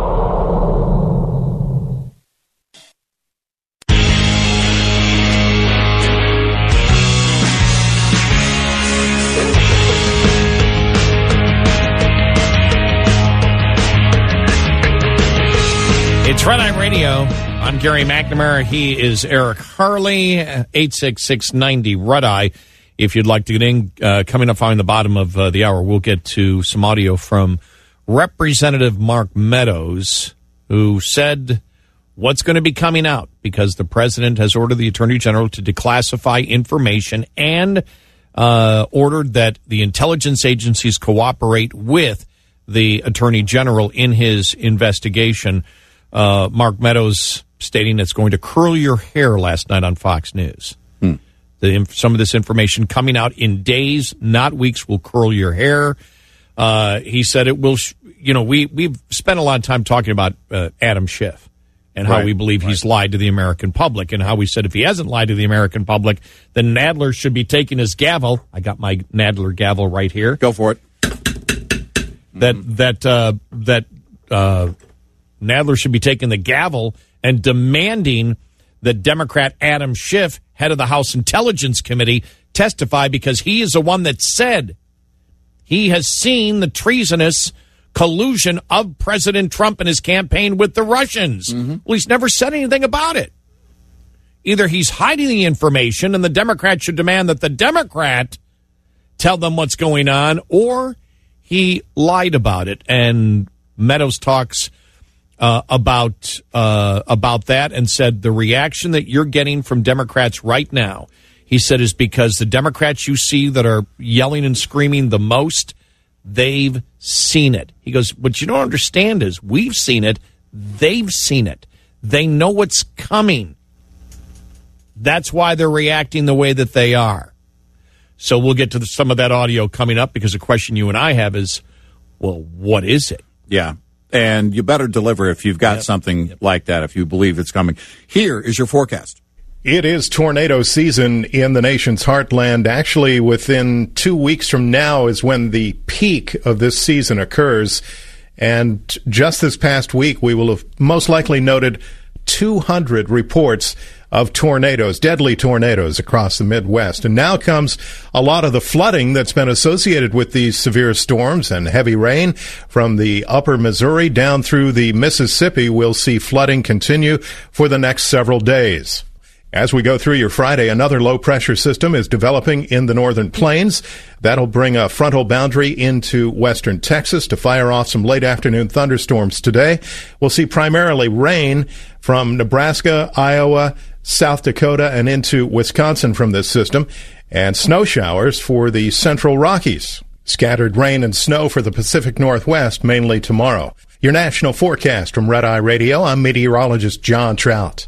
It's Red Eye Radio. I'm Gary McNamara. He is Eric Harley. eight six six ninety Red Eye. If you'd like to get in, uh, coming up on the bottom of uh, the hour, we'll get to some audio from Representative Mark Meadows, who said what's going to be coming out because the president has ordered the Attorney General to declassify information and uh, ordered that the intelligence agencies cooperate with the Attorney General in his investigation. Uh, Mark Meadows stating it's going to curl your hair last night on Fox News. Hmm. The, some of this information coming out in days, not weeks, will curl your hair. Uh, he said it will, sh- you know, we, we've spent a lot of time talking about uh, Adam Schiff and how Right. we believe he's lied to the American public, and how we said if he hasn't lied to the American public, then Nadler should be taking his gavel. I got my Nadler gavel right here. Go for it. That that uh, that uh, Nadler should be taking the gavel and demanding that Democrat Adam Schiff, head of the House Intelligence Committee, testify, because he is the one that said he has seen the treasonous collusion of President Trump and his campaign with the Russians. Mm-hmm. Well, he's never said anything about it. Either he's hiding the information and the Democrat should demand that the Democrat tell them what's going on, or he lied about it. And Meadows talks uh, about uh, about that and said the reaction that you're getting from Democrats right now, he said, is because the Democrats you see that are yelling and screaming the most, they've seen it. He goes, what you don't understand is we've seen it. They've seen it. They know what's coming. That's why they're reacting the way that they are. So we'll get to the, some of that audio coming up, because the question you and I have is, well, what is it? Yeah. And you better deliver if you've got Yep. something Yep. like that, if you believe it's coming. Here is your forecast. It is tornado season in the nation's heartland. Actually, within two weeks from now is when the peak of this season occurs. And just this past week, we will have most likely noted two hundred reports of tornadoes, deadly tornadoes across the Midwest. And now comes a lot of the flooding that's been associated with these severe storms and heavy rain from the upper Missouri down through the Mississippi. We'll see flooding continue for the next several days. As we go through your Friday, another low-pressure system is developing in the northern plains. That'll bring a frontal boundary into western Texas to fire off some late-afternoon thunderstorms today. We'll see primarily rain from Nebraska, Iowa, South Dakota, and into Wisconsin from this system, and snow showers for the central Rockies. Scattered rain and snow for the Pacific Northwest, mainly tomorrow. Your national forecast from Red Eye Radio, I'm meteorologist John Trout.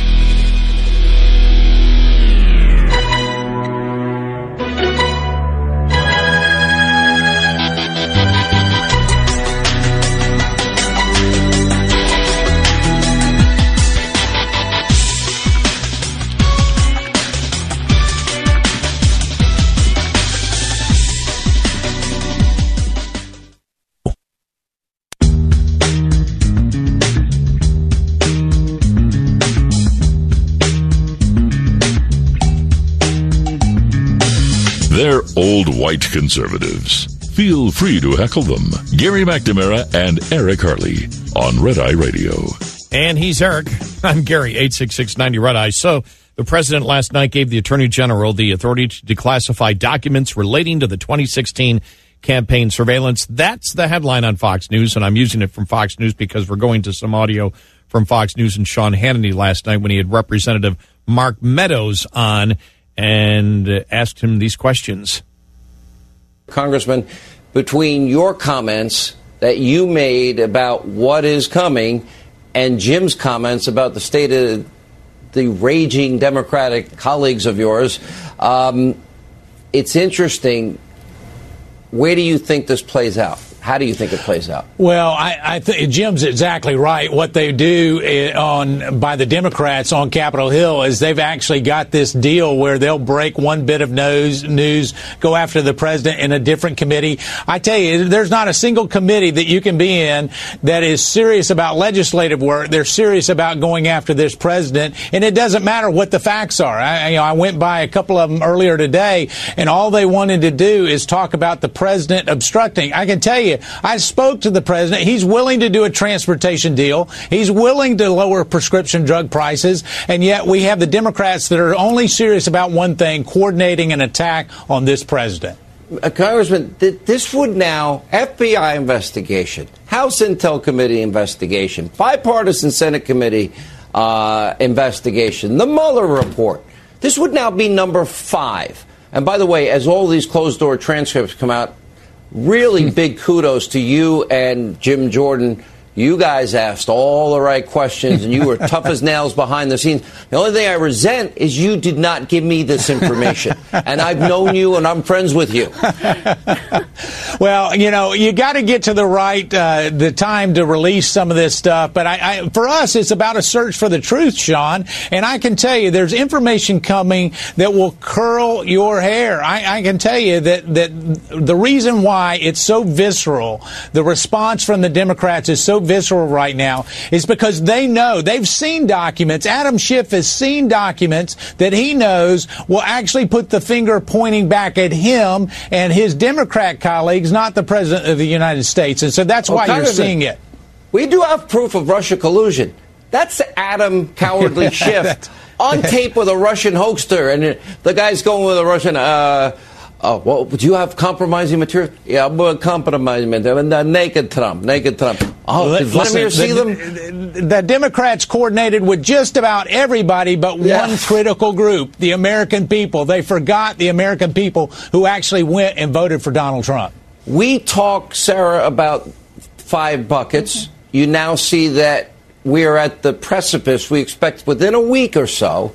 They're old white conservatives. Feel free to heckle them. Gary McNamara and Eric Harley on Red Eye Radio. And he's Eric. I'm Gary, eight six six, ninety Red Eye. So the president last night gave the Attorney General the authority to declassify documents relating to the twenty sixteen campaign surveillance. That's the headline on Fox News, and I'm using it from Fox News because we're going to some audio from Fox News and Sean Hannity last night when he had Representative Mark Meadows on and asked him these questions. Congressman, between your comments that you made about what is coming and Jim's comments about the state of the raging Democratic colleagues of yours, um, it's interesting. Where do you think this plays out? How do you think it plays out? Well, I, I think Jim's exactly right. What they do on by the Democrats on Capitol Hill is they've actually got this deal where they'll break one bit of news, news, go after the president in a different committee. I tell you, there's not a single committee that you can be in that is serious about legislative work. They're serious about going after this president, and it doesn't matter what the facts are. I, you know, I went by a couple of them earlier today, and all they wanted to do is talk about the president obstructing. I can tell you, I spoke to the president. He's willing to do a transportation deal. He's willing to lower prescription drug prices. And yet we have the Democrats that are only serious about one thing, coordinating an attack on this president. Uh, Congressman, th- this would now, F B I investigation, House Intel Committee investigation, bipartisan Senate Committee uh, investigation, the Mueller report. This would now be number five. And by the way, as all these closed-door transcripts come out, really big kudos to you and Jim Jordan. You guys asked all the right questions, and you were tough as nails behind the scenes. The only thing I resent is you did not give me this information. And I've known you, and I'm friends with you. Well, you know, you got to get to the right uh, the time to release some of this stuff. But I, I, for us, it's about a search for the truth, Sean. And I can tell you, there's information coming that will curl your hair. I, I can tell you that that the reason why it's so visceral, the response from the Democrats is so visceral right now, is because they know, they've seen documents. Adam Schiff has seen documents that he knows will actually put the finger pointing back at him and his Democrat colleagues, not the President of the United States. And so that's why you're seeing it. We do have proof of Russia collusion. That's Adam Cowardly Schiff on tape with a Russian hoaxer. And the guy's going with a Russian... Uh, Oh, well, do you have compromising material? Yeah, I'm compromising material. And uh, naked Trump, naked Trump. Oh, did Vladimir see them? The, the Democrats coordinated with just about everybody but yeah. one critical group, the American people. They forgot the American people who actually went and voted for Donald Trump. We talk, Sarah, about five buckets. You now see that we are at the precipice. We expect within a week or so.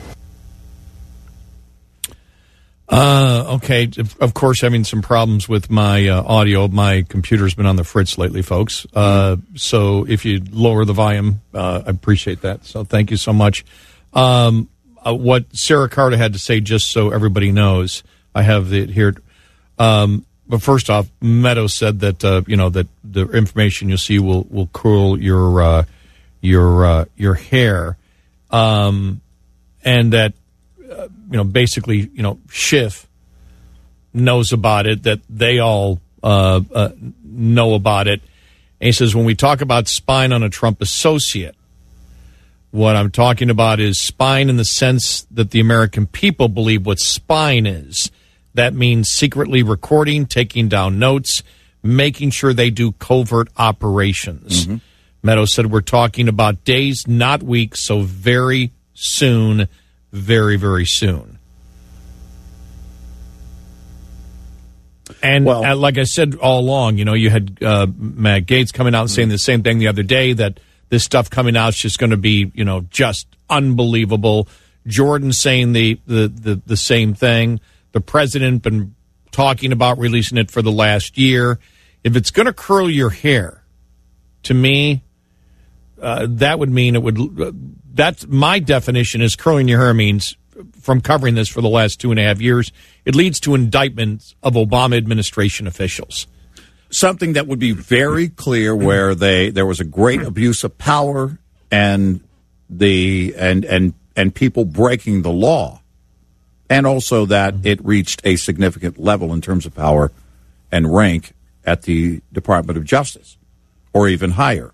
Uh, okay. Of course, having some problems with my uh, audio. My computer's been on the fritz lately, folks. Uh, so if you lower the volume, uh, I appreciate that. So thank you so much. Um, uh, what Sarah Carter had to say, just so everybody knows, I have it here. Um, but first off, Meadows said that uh, you know that the information you'll see will will curl your uh, your uh, your hair, um, and that. Uh, you know, basically, you know, Schiff knows about it, that they all uh, uh, know about it. And he says, when we talk about spying on a Trump associate, what I'm talking about is spying in the sense that the American people believe what spying is. That means secretly recording, taking down notes, making sure they do covert operations. Mm-hmm. Meadows said we're talking about days, not weeks, so very soon. Very, very soon. And well, uh, like I said all along, you know, you had uh, Matt Gaetz coming out and saying the same thing the other day, that this stuff coming out is just going to be, you know, just unbelievable. Jordan saying the, the, the, the same thing. The president been talking about releasing it for the last year. If it's going to curl your hair, to me, uh, that would mean it would... Uh, That's my definition is curling your hair means, from covering this for the last two and a half years, it leads to indictments of Obama administration officials. Something that would be very clear where they there was a great abuse of power and the and and and people breaking the law, and also that it reached a significant level in terms of power and rank at the Department of Justice, or even higher.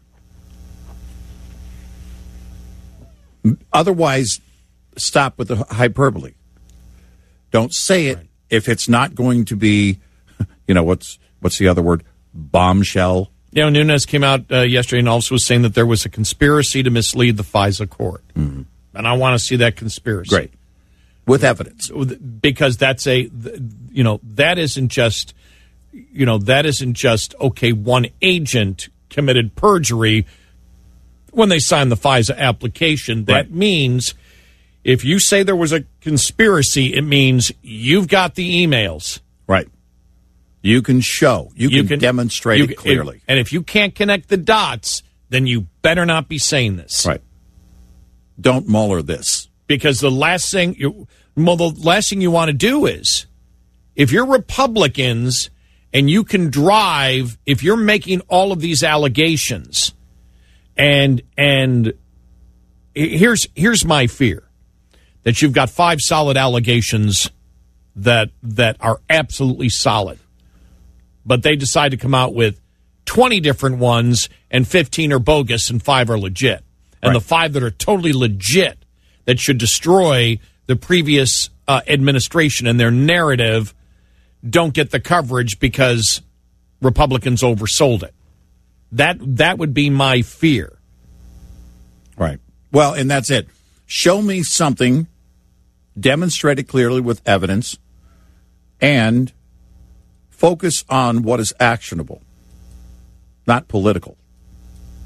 Otherwise, stop with the hyperbole. Don't say it right. If it's not going to be, you know, what's what's the other word? Bombshell. Yeah, Nunes came out uh, yesterday and also was saying that there was a conspiracy to mislead the FISA court. Mm-hmm. And I want to see that conspiracy. Great. With evidence. Because that's a, you know, that isn't just, you know, that isn't just, okay, one agent committed perjury when they signed the FISA application. That right. means if you say there was a conspiracy, it means you've got the emails. Right. You can show. You, you can, can demonstrate you, it clearly. And if you can't connect the dots, then you better not be saying this. Right. Don't Mueller this. Because the last thing you, well, the last thing you want to do is, if you're Republicans and you can drive, if you're making all of these allegations, And and here's here's my fear, that you've got five solid allegations that that are absolutely solid, but they decide to come out with twenty different ones, and fifteen are bogus and five are legit. And right. the five that are totally legit, that should destroy the previous uh, administration and their narrative, don't get the coverage because Republicans oversold it. That that would be my fear. Right. Well, and that's it. Show me something, demonstrate it clearly with evidence, and focus on what is actionable, not political.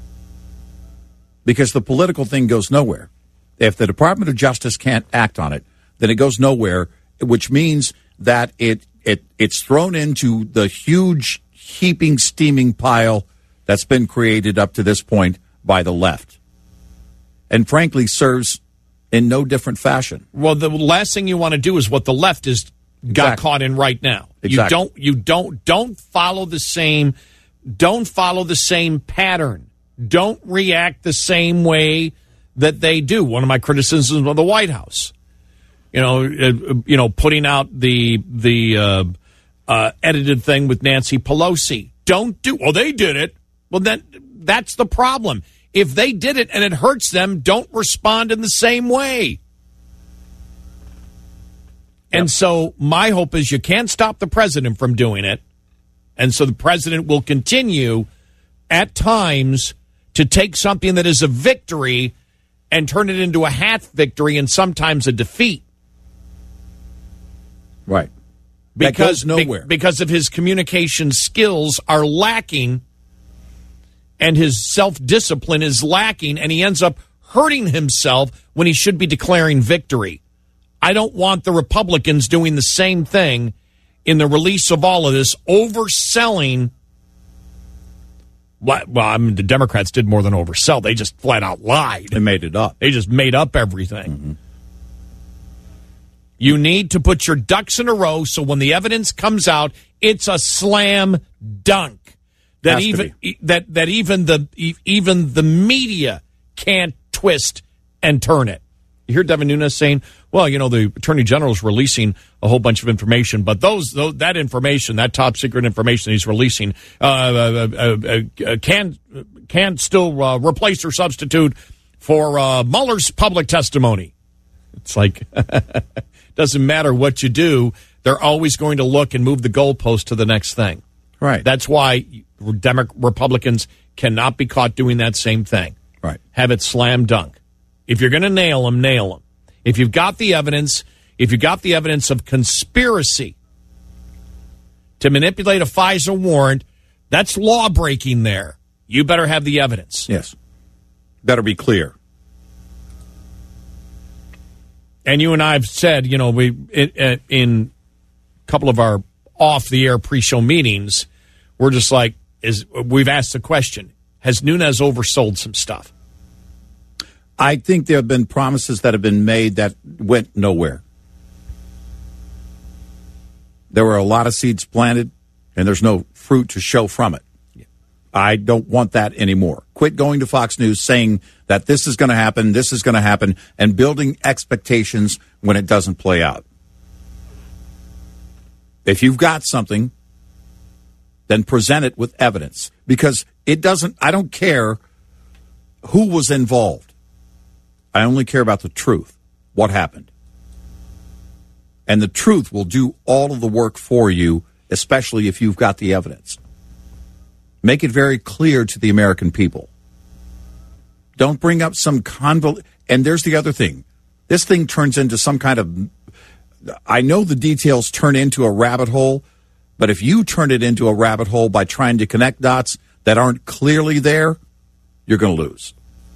because the political thing goes nowhere. If the Department of Justice can't act on it, then it goes nowhere, which means that it, it it's thrown into the huge, heaping, steaming pile that's been created up to this point by the left. And frankly, serves in no different fashion. Well, the last thing you want to do is what the left has got Exactly. caught in right now. Exactly. You don't you don't don't follow the same don't follow the same pattern. Don't react the same way that they do. One of my criticisms of the White House, you know, uh, you know, putting out the the uh, uh, edited thing with Nancy Pelosi. Don't do. Well, they did it. Well, then that's the problem. If they did it and it hurts them, don't respond in the same way. And yep. So my hope is you can't stop the president from doing it. And so the president will continue at times to take something that is a victory and turn it into a half victory and sometimes a defeat. Right. Because, that goes nowhere. Be, because of his communication skills are lacking and his self-discipline is lacking, and he ends up hurting himself when he should be declaring victory. I don't want the Republicans doing the same thing in the release of all of this, overselling. Well, I mean, the Democrats did more than oversell. They just flat out lied. They made it up. They just made up everything. Mm-hmm. You need to put your ducks in a row so when the evidence comes out, it's a slam dunk. That Has even that that even the even the media can't twist and turn it. You hear Devin Nunes saying, "Well, you know, the Attorney General is releasing a whole bunch of information, but those, those that information, that top secret information he's releasing, uh, uh, uh, uh, can can still uh, replace or substitute for uh, Mueller's public testimony." It's like doesn't matter what you do; they're always going to look and move the goalpost to the next thing. Right. That's why Demo- Republicans cannot be caught doing that same thing. Right. Have it slam dunk. If you're going to nail them, nail them. If you've got the evidence, if you've got the evidence of conspiracy to manipulate a FISA warrant, that's law breaking there. You better have the evidence. Yes. Better be clear. And you and I have said, you know, we in, in a couple of our off-the-air pre-show meetings, we're just like, is we've asked the question, has Nunes oversold some stuff? I think there have been promises that have been made that went nowhere. There were a lot of seeds planted, and there's no fruit to show from it. I don't want that anymore. Quit going to Fox News saying that this is going to happen, this is going to happen, and building expectations when it doesn't play out. If you've got something, then present it with evidence. Because it doesn't, I don't care who was involved. I only care about the truth, what happened. And the truth will do all of the work for you, especially if you've got the evidence. Make it very clear to the American people. Don't bring up some convol... And there's the other thing. This thing turns into some kind of... I know the details turn into a rabbit hole, but if you turn it into a rabbit hole by trying to connect dots that aren't clearly there, you're going to lose.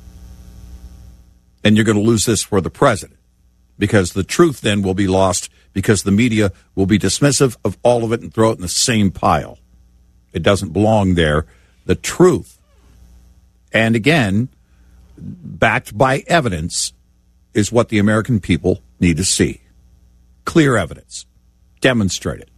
And you're going to lose this for the president, because the truth then will be lost because the media will be dismissive of all of it and throw it in the same pile. It doesn't belong there. The truth, and again, backed by evidence, is what the American people need to see. Clear evidence. Demonstrate it.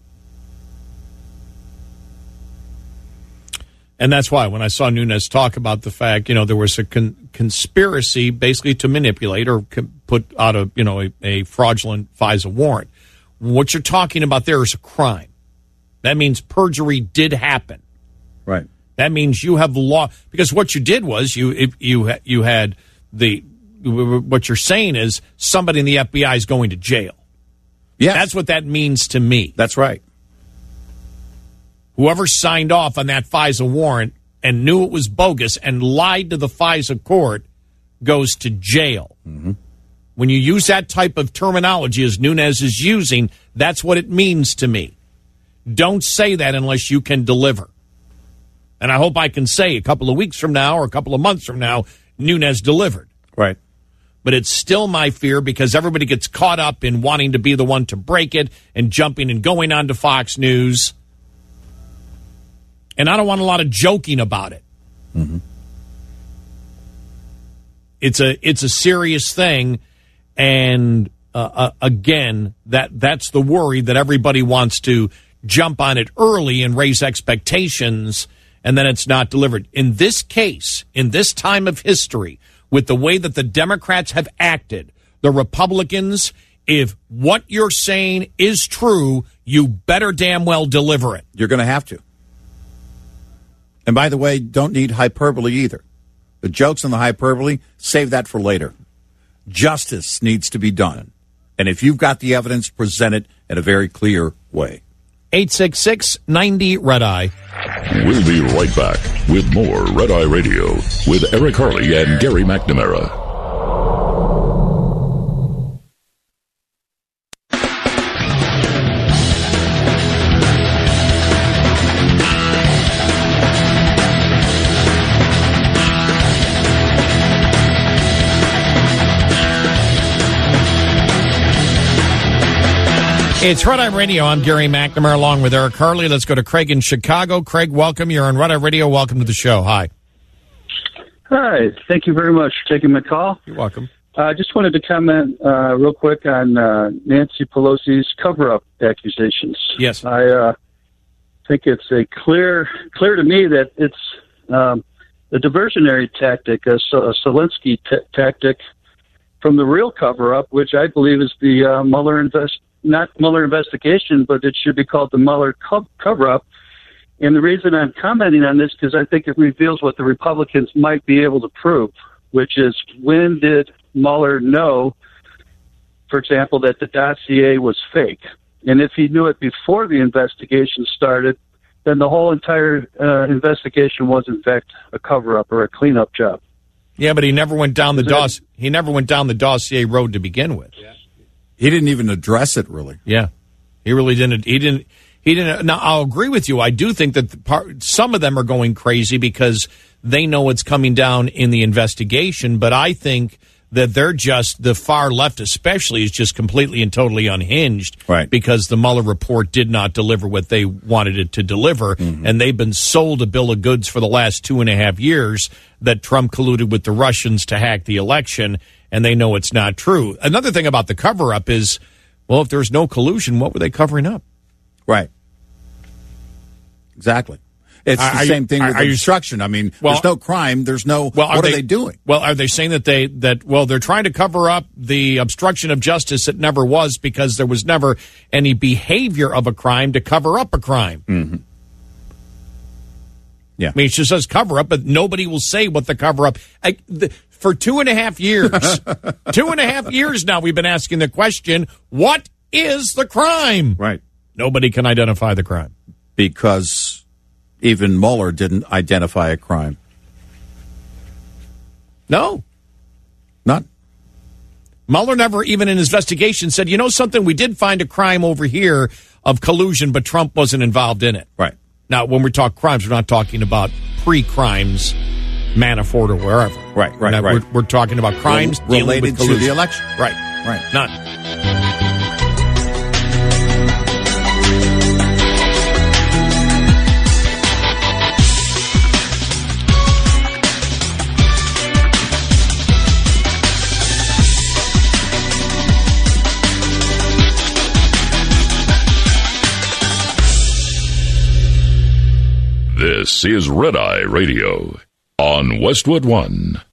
And that's why when I saw Nunes talk about the fact, you know, there was a con- conspiracy basically to manipulate or co- put out a, you know, a, a fraudulent FISA warrant. What you're talking about there is a crime. That means perjury did happen. Right. That means you have law, because what you did was you if you you had the what you're saying is somebody in the F B I is going to jail. Yes. That's what that means to me. That's right. Whoever signed off on that FISA warrant and knew it was bogus and lied to the FISA court goes to jail. Mm-hmm. When you use that type of terminology as Nunes is using, that's what it means to me. Don't say that unless you can deliver. And I hope I can say a couple of weeks from now or a couple of months from now, Nunes delivered. Right. But it's still my fear because everybody gets caught up in wanting to be the one to break it and jumping and going on to Fox News. And I don't want a lot of joking about it. Mm-hmm. It's a it's a serious thing, and uh, uh, again, that that's the worry that everybody wants to jump on it early and raise expectations, and then it's not delivered. In this case, in this time of history, with the way that the Democrats have acted, the Republicans, if what you're saying is true, you better damn well deliver it. You're going to have to. And by the way, don't need hyperbole either. The jokes and the hyperbole, save that for later. Justice needs to be done. And if you've got the evidence, present it in a very clear way. eight six six, ninety, Red Eye. We'll be right back with more Red Eye Radio with Eric Harley and Gary McNamara. It's Red Eye Radio. I'm Gary McNamara along with Eric Harley. Let's go to Craig in Chicago. Craig, welcome. You're on Red Eye Radio. Welcome to the show. Hi. Hi. Thank you very much for taking my call. You're welcome. I uh, just wanted to comment uh, real quick on uh, Nancy Pelosi's cover-up accusations. Yes. I uh, think it's a clear clear to me that it's um, a diversionary tactic, a, a Zelensky t- tactic from the real cover-up, which I believe is the uh, Mueller invest. Not Mueller investigation, but it should be called the Mueller co- cover-up. And the reason I'm commenting on this because I think it reveals what the Republicans might be able to prove, which is when did Mueller know, for example, that the dossier was fake? And if he knew it before the investigation started, then the whole entire uh, investigation was, in fact, a cover-up or a cleanup job. Yeah, but he never went down the doss. He never went down the dossier road to begin with. Yeah. He didn't even address it, really. Yeah, he really didn't. He didn't. He didn't. Now, I'll agree with you. I do think that the part, some of them are going crazy because they know what's coming down in the investigation. But I think that they're just, the far left especially, is just completely and totally unhinged. Right. Because the Mueller report did not deliver what they wanted it to deliver. Mm-hmm. And they've been sold a bill of goods for the last two and a half years that Trump colluded with the Russians to hack the election. And they know it's not true. Another thing about the cover-up is, well, if there's no collusion, what were they covering up? Right. Exactly. It's Are the you- same thing are- with are you- obstruction. I mean, Well- there's no crime. There's no, Well, what are they doing? Well, are they saying that they, that, well, they're trying to cover up the obstruction of justice that never was because there was never any behavior of a crime to cover up a crime? Mm-hmm. Yeah. I mean, it just says cover up, but nobody will say what the cover up. I, the, for two and a half years, two and a half years now, we've been asking the question, what is the crime? Right. Nobody can identify the crime. Because even Mueller didn't identify a crime. No. Not. Mueller never, even in his investigation, said, you know something, we did find a crime over here of collusion, but Trump wasn't involved in it. Right. Now, when we talk crimes, we're not talking about pre-crimes, Manafort or wherever. Right, right, Now, right. We're, we're talking about crimes Rel- dealing related with to collusion. the election. Right. Right. None. This is Red Eye Radio on Westwood One.